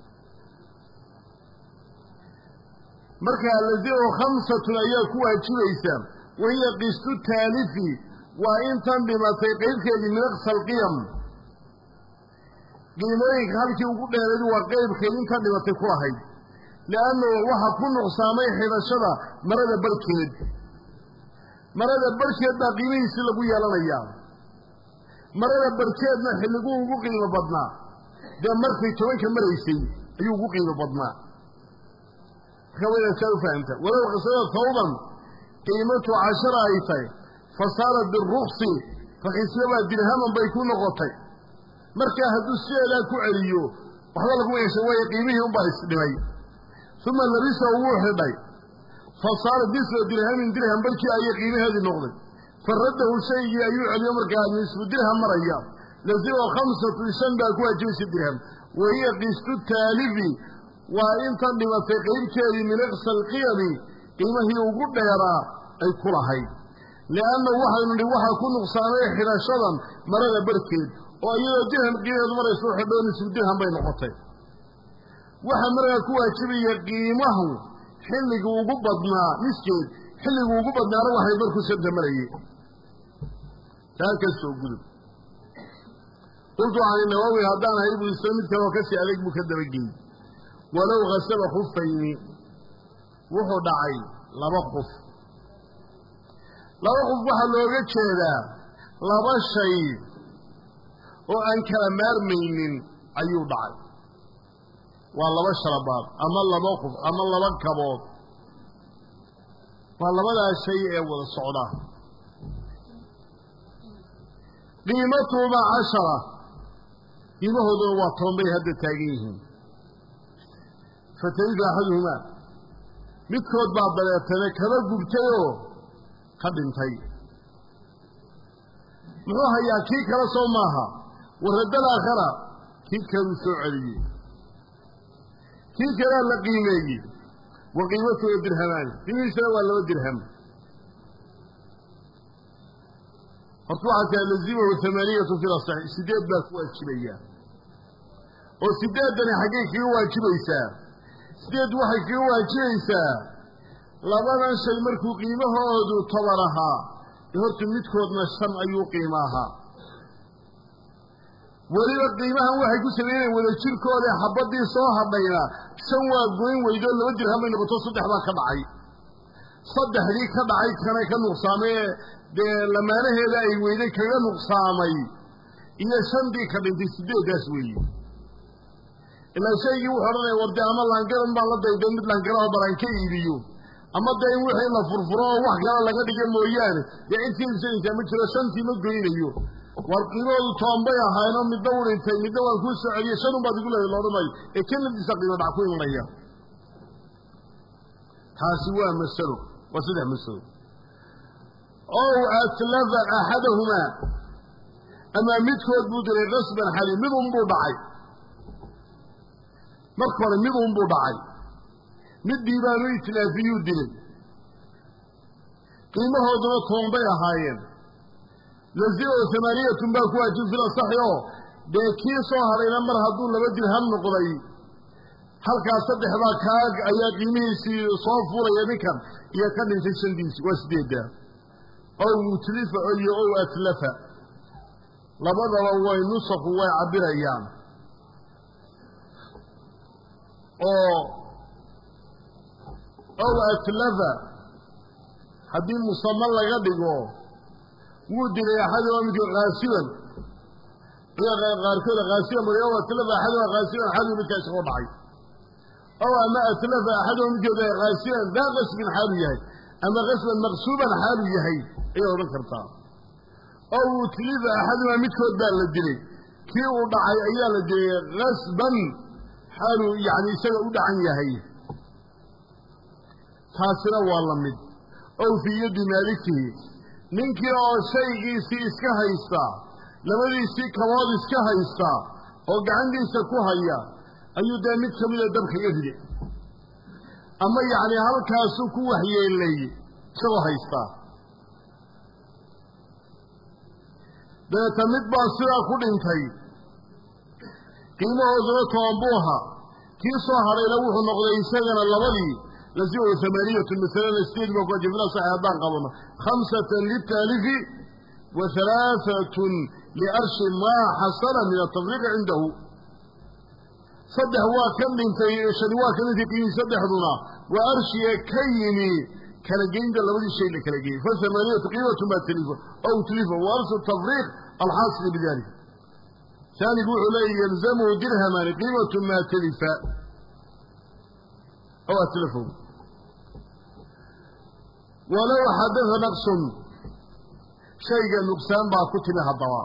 S1: markaa laazimo khamsatun ayaa ku waajibaysaa wahiya qistu taalifi waa intan dhimatay qaybkeedii min aqsa alqiyam qiimooyinka halkii ugu dheerayd waa qaybkeed intan dhimatay ku ahayd li'annahu waxa ku nuqsaamay xidhashada marada barhkeed marada barhkeed baa qiimihiisii lagu yeelanayaa marada barhkeedna xilliguu ugu qiimo badnaa dee markay tobanka maraysay ayuu ugu qiimo badnaa marka waynaad saa u fahamta walow qasada tawban qiimatu cashara ay tahay fa saarat biruksi rakiisyabaa dirhaman bay ku noqotay markaa hadduu sideedaa ku celiyo waxba laguma yeeshay waayo qiimihii unbaa isdhimay uma labisa wuu xidhay fa saarat nisfa dirhamin dirham barkii ayay qiimaheedii noqday fa raddahu shaygii ayuu celiyo markaa nisfu dirham maraya lazimo khamsatu shan baa ku waajibaysa dirham wahiya qistu taalifi waa intan dhimatay qaybkeedii min aqsa alqiyami qiimahii ugu dheeraa ay ku lahayd li'annahu waxaynu nihi waxaa ku nuqsaamay xidhashadan marada barhkeed oo iyadoo dirham qiimaheedu maraysa u xidhoo nisfu dirham bay noqotay waxaa markaa ku waajibaya qiimahu xilligii ugu badnaa niskeed xilligii ugu badnaana waxay markuu shanta marayey taa ka soo gudub qultu can inawawi haddaan ahay buu isa mid kaloo kasii adeeg buu ka dabageeyey walow hasaba khufayni wuxuu dhacay laba qof laba qof waxaa looga jeedaa laba shay oo aan kala maarmaynin ayuu dhacay waa laba sharabaad ama laba qof ama laba kabood waa labadaa shay ee wada socda qiimatuhuma cashara qiimahooduna waa toban bay hadda taagan yihiin fatalifa axaduhumaa midkood baa dabeetane kaba gubtayoo ka dhintay muxuu hayaa kii kale soo maaha waradal aakhara kii kaluu soo celiyey kii kalea la qiimeeyey wa qiimatuhu dirhamaani qiimihiisana waa laba dirham horta waxaa taa lazimahu hamaaniyatu fil asaxi sideed baa ku waajibaya oo sideedani xaggay kaga waajibaysaa sideed waxay kaga waajibaysaa labadan shay markuu qiimahoodu toban ahaa dee horta midkoodna shan ayuu qiimo ahaa weliba qiimahan waxay ku sameynayeen wada jirkooda xabaddii soo hadhayna shan waa goyn weydoo laba dirham bay noqoto saddex baa ka dhacay saddexdii ka dhacay kanay ka nuqsaamay dee lamaanaheeda ay weyday kaga nuqsaamay iyo shandii ka dhintay sideedaas weeye ilaa shaygii wuxuu odhanaya warde ama laangaran baan la dayday mid laangaraho balaan ka iibiyo ama dee in wixii la furfuro oo wax kale laga dhiga mooyaane dee cid ka iibsanaysaa ma jiro shantii ma goynayo war qiimahoodu toban bay ahaayeenoo midna u dhintay midna waan kuu soo celiyey shan un baad igu leeday loodhan maayo ee kan lafdiisa qiimo dhac ku imanaya taasi waa masalo waa saddex masalo ow atlafa axadahumaa ama midkood buu dilay qasban xali mid unbuu dhacay marka hore mid unbuu dhacay middii baanu itlaafiyuu dilay qiimahooduna toban bay ahaayeen lazimo hamaaniyatun baa ku waajib fil asaxi oo dee kii soo hadhayna mar hadduu laba dirham noqday halkaas saddex baa kaag ayaa qiimihiisii soo fuulaya ninkan iyo ka dhintay shandiisii waa sideedda ow utlifa iyo ow atlafa labadaba way nusaku way cabirayaan oo أو أتلف حدي مصمم لقدقه ودي لأحدهم مثل غاسبا غاركولا غاسبا مريوم أتلف أحدهم غاسبا حدي مثل شغل ضعي أو أما أتلف أحدهم مثل غاسبا ذا غسب حاليه أما غسبا مغصوبا حاليه إيه ذكرتها أو تلف أحدهم مثل دال الدلي كي وضعي أيال الدلي غسبا حاله يعني سيء ودعني هي تاسنا والله مد أو في يد مالكه منك أو شيء سي إسكا هيستا لما دي سي كواد إسكا هيستا أو عندي سكوها إياه أيو دامت كمية دمخ يدري أما يعني هل كاسوكو وحي إلي سوى هيستا ده تمد باصرا كل انتهي قيمة وزرة وانبوها كي صهر إلوه النقضي سجن اللبلي لزيوه ثمانية مثلا السيد وقد جبنا صحيحان قبلنا خمسة للتالف وثلاثة لأرش ما حصل من التفريق عنده صدح هو كم من شدوا كم في صدح دونه وأرشي كيني كالجين ده لودي الشيء اللي كالجين فثمانية قيمة ما تلفه أو تلفه وأرش التفريق الحاصل بذلك ثاني يقول عليه يلزمه درهما قيمة ما تلف أو أتلفه ولو حدث نقص شيء نقصان باكتبها الضوء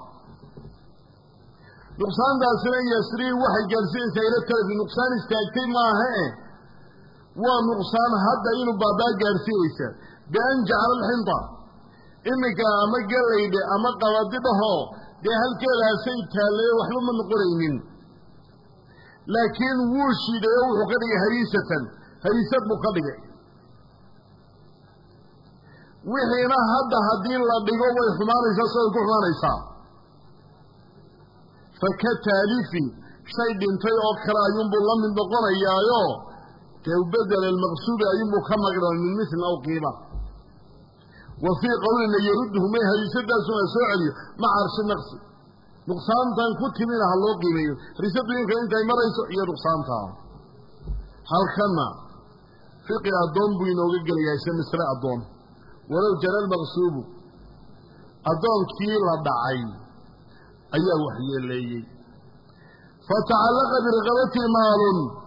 S1: نقصان دا سنين يسري وحي جلسين سيلة تلف نقصان استاكتين ما هي ونقصان هذا إنه بابا جلسيسا بأن جعل الحنطة إنك أما قليد أما قوادده دي هل كلا سيدها لي وحلو من قرينين لكن وشي دا يوحو قدق هريسة هريسة مقدقة وحينا هذا هدين لدقوا ويحمانيسا سيكو حمانيسا فكتاليفي شيء دينتي او كلا ينبو الله من بقنا ايايو تبدل المقصود ايمو كما قرن من مثل او قيمة وفي قول ان يرده ميها يسدى سنة سعلي مع عرش النقص نقصان تان كنت منها الله قيمة رسد يمكن انت مرة يسعي نقصان تان هل كما فقه الدون بينو قل يسمى سراء الدون ولو جرى المغصوب الدون كثير لدعين أي وحي اللي فتعلق برغبته مال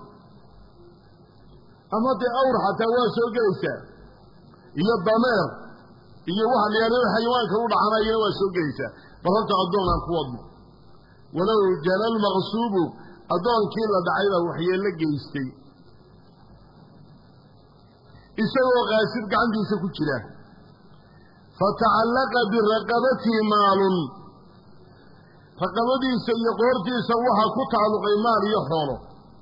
S1: أما دي أورحة تواسو قيسة إيا الضمير إيا واحد يريد حيوان كرود عنا يواسو قيسة بطلت أدون عن قوضنا ولو جل المغصوب أدون كيلا دعينا وحي اللي قيستي إساو غاسب عندي سكوتش له فتعلق برغبته مال فقبضي سيقورتي سوها كتعلق المال يحوله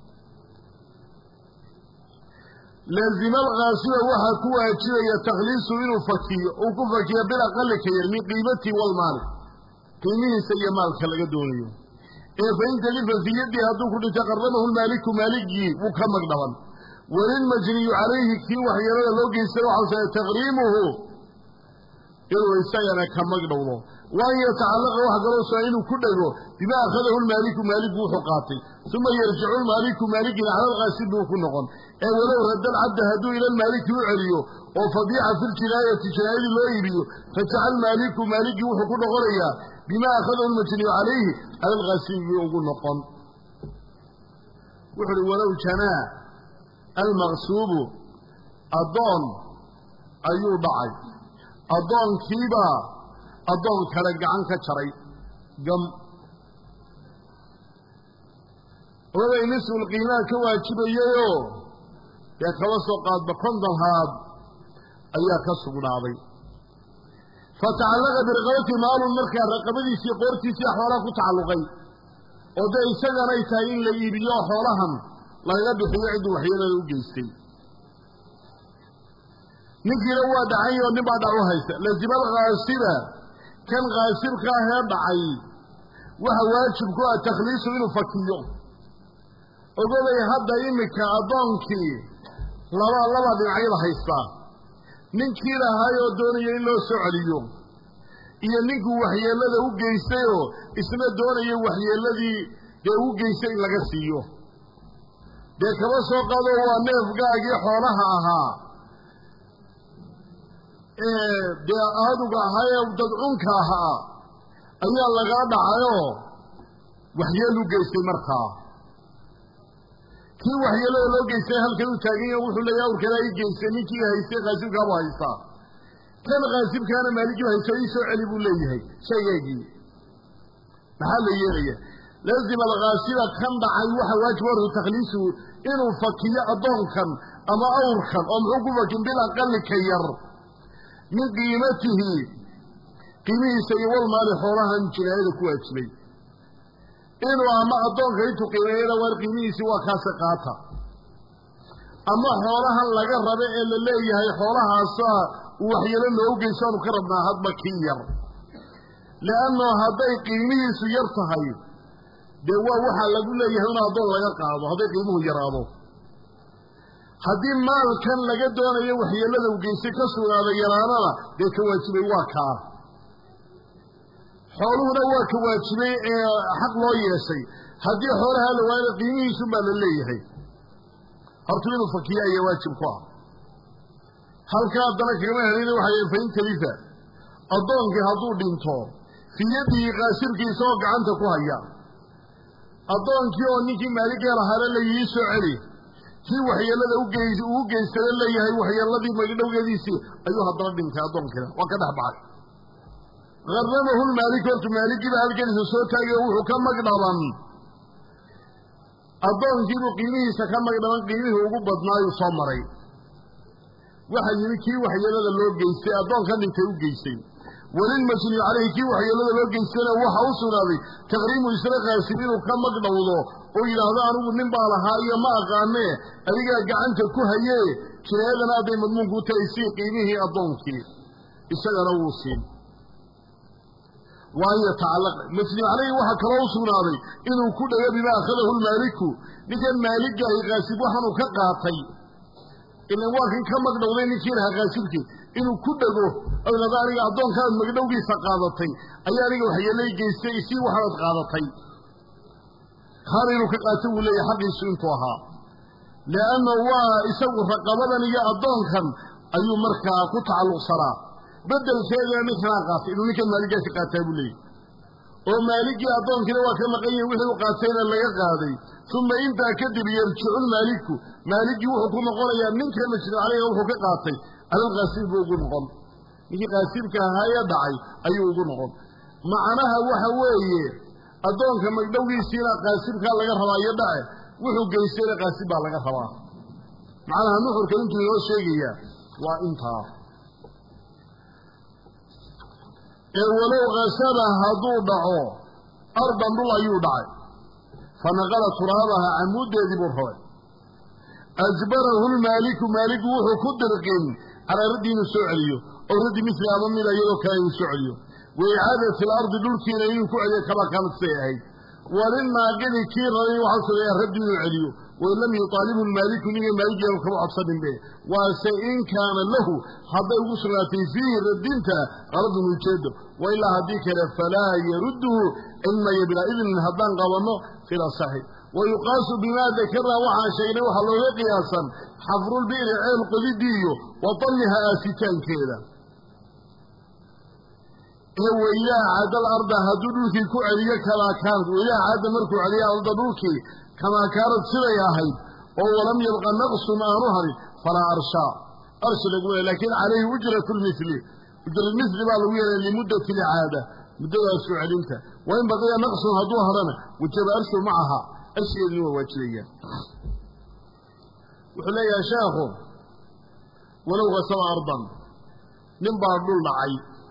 S1: لازم الغاسل وها كواجه يتغليس منه فكي وكفكي بالأقل كير من قيمتي والمال قيمه سيمال كالقدوني إيه فإن تلف في يدي هدوك لتقربه المالك مالكي وكمك دوان وللمجري عليه كي وحيرا لوكي سوحا سيتغريمه إذا يسينا كمك دوان وأن يتعلق واحد قالوا سائله كله بما أخذه المالك مالك وحقاطي ثم يرجع المالك مالك على الغاسب وكنقن أي ولو رد العبد هدو إلى المالك وعليه وفضيعة في الجناية جناية لا يريه فجعل المالك مالك وحقنقن بما أخذه المجني عليه على الغاسب وكنقن وحل ولو جناء المغصوب أضان أيو ضعي أضان كيبا أضون كلا عنك شري جم ولا ينسو القيمة كواجب يو يا خلاص قاد بقندل هاد أيها كسب ناضي فتعلق برغبة مال المركة رقبتي في قرتي في حوالك تعلقي وده يسجى ريتاين ليبيو حولهم لا يبي حيعد وحيلا يوجيستي نكي لو دعي ونبع دعوها لازم الغاسبة كان غاسب كاهر دعي وهو واجب كوا تخليص منه فكيو وقال لي هذا يمك أضانكي لما لما دعي لحيستا نكي لها يودوني إلا سعليو إيا نكو وحي الذي هو جيسيو اسمه دوني وحي الذي هو جيسي لغسيو دي كبسو قالوا هو نفقاقي حولها أها dee aaduga ahaayee dadcunka ahaa ayaa lagaa dhacayoo waxyeel u geystay markaa kii waxyeelada loo geystay halkan u taaganya wuxuu leeyahay awrkana ii geystay ninkii haystay qaasibkaabu haystaa kan qaasibkaana maaligii haysto ii soo celi buu leeyahay shaygeygii maxaa la yeelaya laazim alkaasiba kan dhacay waxa waajib horta takhliisu inuu fakiyo addoonkan ama awrkan oo muxuu ku fakin bil aqali ka yar min qiimatihi qiimihiisa iyo walmaali xoolahan jinaayada ku waajibay inuu ama addoonka intuu qiimeeyana waar qiimihiisii waa kaase qaata ama xoolahan laga rabe ee la leeyahay xoolahaasa uu waxyeelo loogu geysaanu ka rabnaa hadba kii yar leanno hadday qiimihiisu yar tahay dee waa waxaa lagu leeyahay in addoon laga qaado hadday qiimuhu yaraado haddii maalkan laga doonayo waxyeelada u geystay ka sugnaada yaraanana dee ka waajibay waa kaa xooluhuna waa ka waajibay ee xaq loo yeeshay haddii xoolaha la waayana qiimihiisun baa la leeyahay horta inuu fakiya ayaa waajib ku ah halkaa haddana kagama helina waxay fain talifa addoonkii hadduu dhinto fii yadihi qaasibkiisa oo gacanta ku haya addoonkii oo ninkii maaligee lahaana la yii soo celi kii waxyeelada ugeys ugu geystana leeyahay waxyeeladii magdhowgeediisii ayuu haddana dhintay addoonkiina waa ka dhex baxay garamahu lmaalik hortu maaligiiba halkaniisa soo taagay oo wuxuu ka magdhaban addoonkiibuu qiimihiisa ka magdhaban qiimihii ugu badnaayuu soo maray waxaa yimi kii waxyeelada loo geystay addoonkan dhintay u geystay walilmajnii calayhi kii waxyeelada loo geystayna waxa u sugnaaday taqriimu isra qaasib inuu ka magdhowdo oo yidhaahdo anigu nin baa lahaa iyo ma aqaanee adigaa gacanta ku hayee jinaayadana hadday madmuunku tahay sii qiimihii addoonkii isagana wuu siin waan yatacallaq majnii calayhi waxaa kaloo u sugnaaday inuu ku dhego bimaa akhadahu lmaaliku ninkan maaligaahi qaasib waxaanuu ka qaatay ilan waa kan ka magdhowday ninkii lahaa qaasibkii inuu ku dhego oo yidhahdo aniga addoonkaad magdhowgiisa qaadatay ayaa aniga waxyeelay geystay isii waxaad qaadatay kaana inuu ka qaato wuu leeyahay xaqiisu intuu ahaa leanna waa isagu raqabadan iyo addoonkan ayuu markaa ku tacalluqsanaa bedelkeedana ninkanaa qaatay inuu ninkan maaligaasi qaataa buu leeyahy oo maaligii addoonkiina waa ka maqan yahay wixii u qaatayna laga qaaday uma intaa kadib yarjicu lmaaliku maaligii wuxuu ku noqonayaa ninkan majnuu caleyha wuxuu ka qaatay alalqaasib buu ugu noqon ninkii qaasibka ahaayee dhacay ayuu ugu noqon macnaha waxa weeye addoonka magdhowgiisiina qaasibkaa laga rabaa iyo dhace wuxuu geystayna qaasib baa laga rabaa macnaha nuxurka intuu inoo sheegayaa waa intaa ee walow kasaba hadduu dhaco ardan dhul ayuu dhacay fa naqala turaabaha camuuddeedii buu rabay ajbarahu lmaaliku maaligu wuxuu ku dirqin calaa raddi inuu soo celiyo oo raddi misli ama mida iyadoo kale inuu soo celiyo wa icaadati alardi dhulkiina inuu ku celiyo kabaa kaanad siday ahayd walilnaaqidi kii rabay waxaa sugayaa raddi inuu celiyo wain lam yuطaalibhu lmaaliku ninga maaligeeda kama codsaninbe waase in kaana lahu hadday ugu sugnaatay fiihi radinta qaladun ujeedo wailaa haddii kale falaa yarudduhu cilmaya bilaa idnin haddaan qabanno fila saxi wayuqaasu bimaa dakarnaa waxaan sheegnay waxaa looga qiyaasan xafrulbi'ri ceel qodidii iyo wa dalliha aasitaankeeda ee waidaa caada alarda hadduu dhulkii ku celiyo kamaa kaanad waidaa caada markuu celiyo arda dhulkii kamaa kaanad siday ahayd oo walam yabqa naqsun aanu harin falaa arshaa arshi lagu yeelay laakiin calayhi ujratu lmili ujratmili baa lagu yeelay limuddati licaada muddadaas soo celinta wain baqiya naqsun hadduu harana wajaba arshu macaha arshigeedina waa waajibayaan wuxuu leeyahay sheekhu walow kasaba ardan nin baa dhul dhacay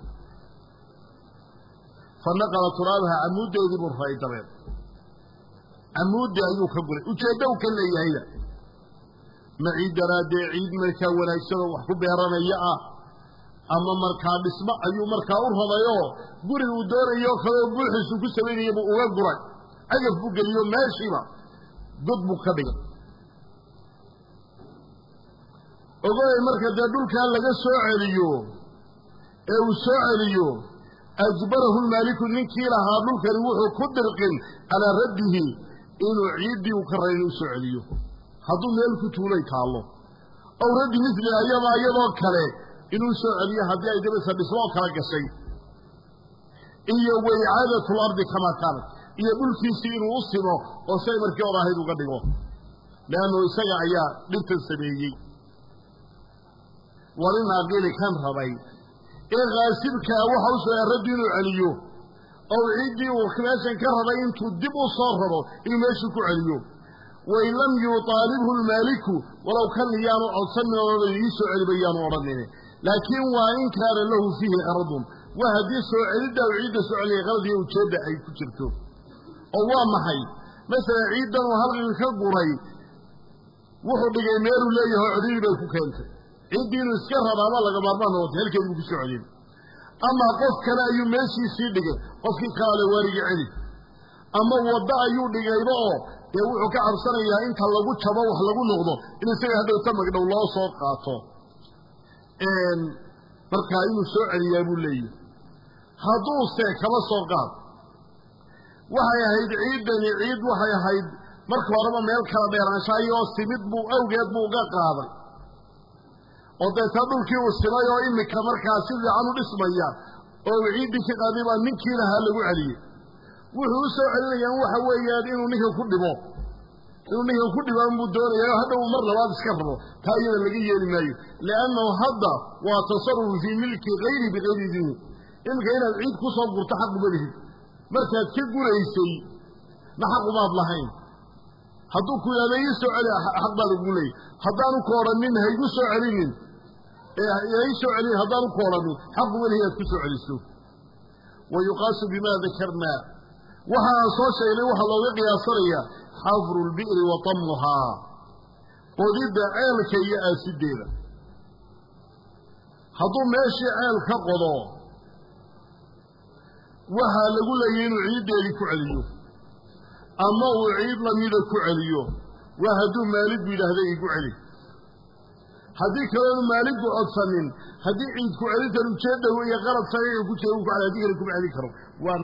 S1: fa naqala turaabaha camuuddeedii buu raray dabeed camuuddi ayuu ka guray ujeeddo u ka leeyahayda ma ciid daraadee ciid markaa wanaagsanoo wax ku beeranaya ah ama markaa dhismo ayuu markaa u rabayoo guri uu doonayoo kaleo buuxiisu ku samaynaya buu uga guray cagaf buu geliyo meeshiiba god buu ka dhigay ogoday marka dee dhulkaa laga soo celiyo ee uu soo celiyo ajbarahu lmaaliku ninkii lahaa dhulkani wuxuu ku dirqin calaa raddihi inuu ciiddii uu ka rayn u soo celiyo hadduu meel ku tuulay taallo ow raddi misli ayada iyadoo kale inuu soo celiyo haddii ay dabasa dhismoo kala gashay iyo waycaadatu lardi kamaa kaanat iyo dhulkiisii inuu u simo oo shay markii hore ahayd uga dhigo leannu isaga ayaa dhibtan sameeyey walinaaqili kan rabay ee kaasibkaa waxa u soo raddi inuu celiyo oo ciiddii uu meeshan ka rabay intuu dib u soo raro inuu meeshii ku celiyo wain lam yuطaalibhu lmaaliku walow kan iyaanu codsanin ooba ii soo celi bayaanu odhanine laakiin waa in kaana lahu fiihi qaradun waa haddii soo celiddaa u ciidda soo celiyay qalad iyo ujeedda ay ku jirto oo waa maxay masalan ciiddan uu halqigi ka guray wuxuu dhigay meeluu leeyahay oo codidii bay ku keentay ciiddii inuu iska raraaba laga maarmaan noqotay halkeed buu ku soo celin ama qof kale ayuu meeshiisii dhigay qofkii kalaale waariga celi ama waddo ayuu dhigayba oo dee wuxuu ka cabsanayaa inta lagu jabo wax lagu noqdo in isaga hadhowta magdhow loo soo qaato markaa inuu soo celiyaa buu leeyahay hadduuse kaba soo qaad waxay ahayd ciiddani ciid waxay ahayd marka horeba meel kala dheeraanshahay oo simid buu awgeed buu uga qaaday oo deeta dhulkii uu simay oo iminka markaa si fiican u dhismaya oo ciiddii ka qaaday baa ninkii lahaa lagu celiyey wuxuu u soo celinayaan waxa weeyaan inuu ninkan ku dhibo inuu ninkan ku dhibaan buu doonaya oo hadhow mar labaad iska rabo taa iyada laga yeeli maayo liannahu hadda waa tasarufu fii milki kayri bikayri idini iminka inaad ciid ku soo gurto xaq uma lihid markaad ka guraysay na xaq umaad lahayn hadduu ku yidhahdo ii soo celi xaq baa lagu leeyay haddaanu ku odhanin ha igu soo celinin ee ii soo celin haddaanu ku odhanin xaq uma lihi inaad ku soo celiso wa yuqaasu bimaa dakarnaa waxa aan soo sheegnay waxaa looga qiyaasanayaa xafru lbi'ri wa tammuhaa qodidda ceelka iyo aasideeda hadduu meeshii ceel ka qodo waxaa lagu leeyay inuu ciiddeedii ku celiyo ama uu ciid lamida ku celiyo waa hadduu maaliggu yidhaahda igu celi haddii kaloonu maaliggu codsanin haddii ciid ku celintan ujeedda iyo qalab sariicu ku jira u ku celi haddii kale kuma celin karo waa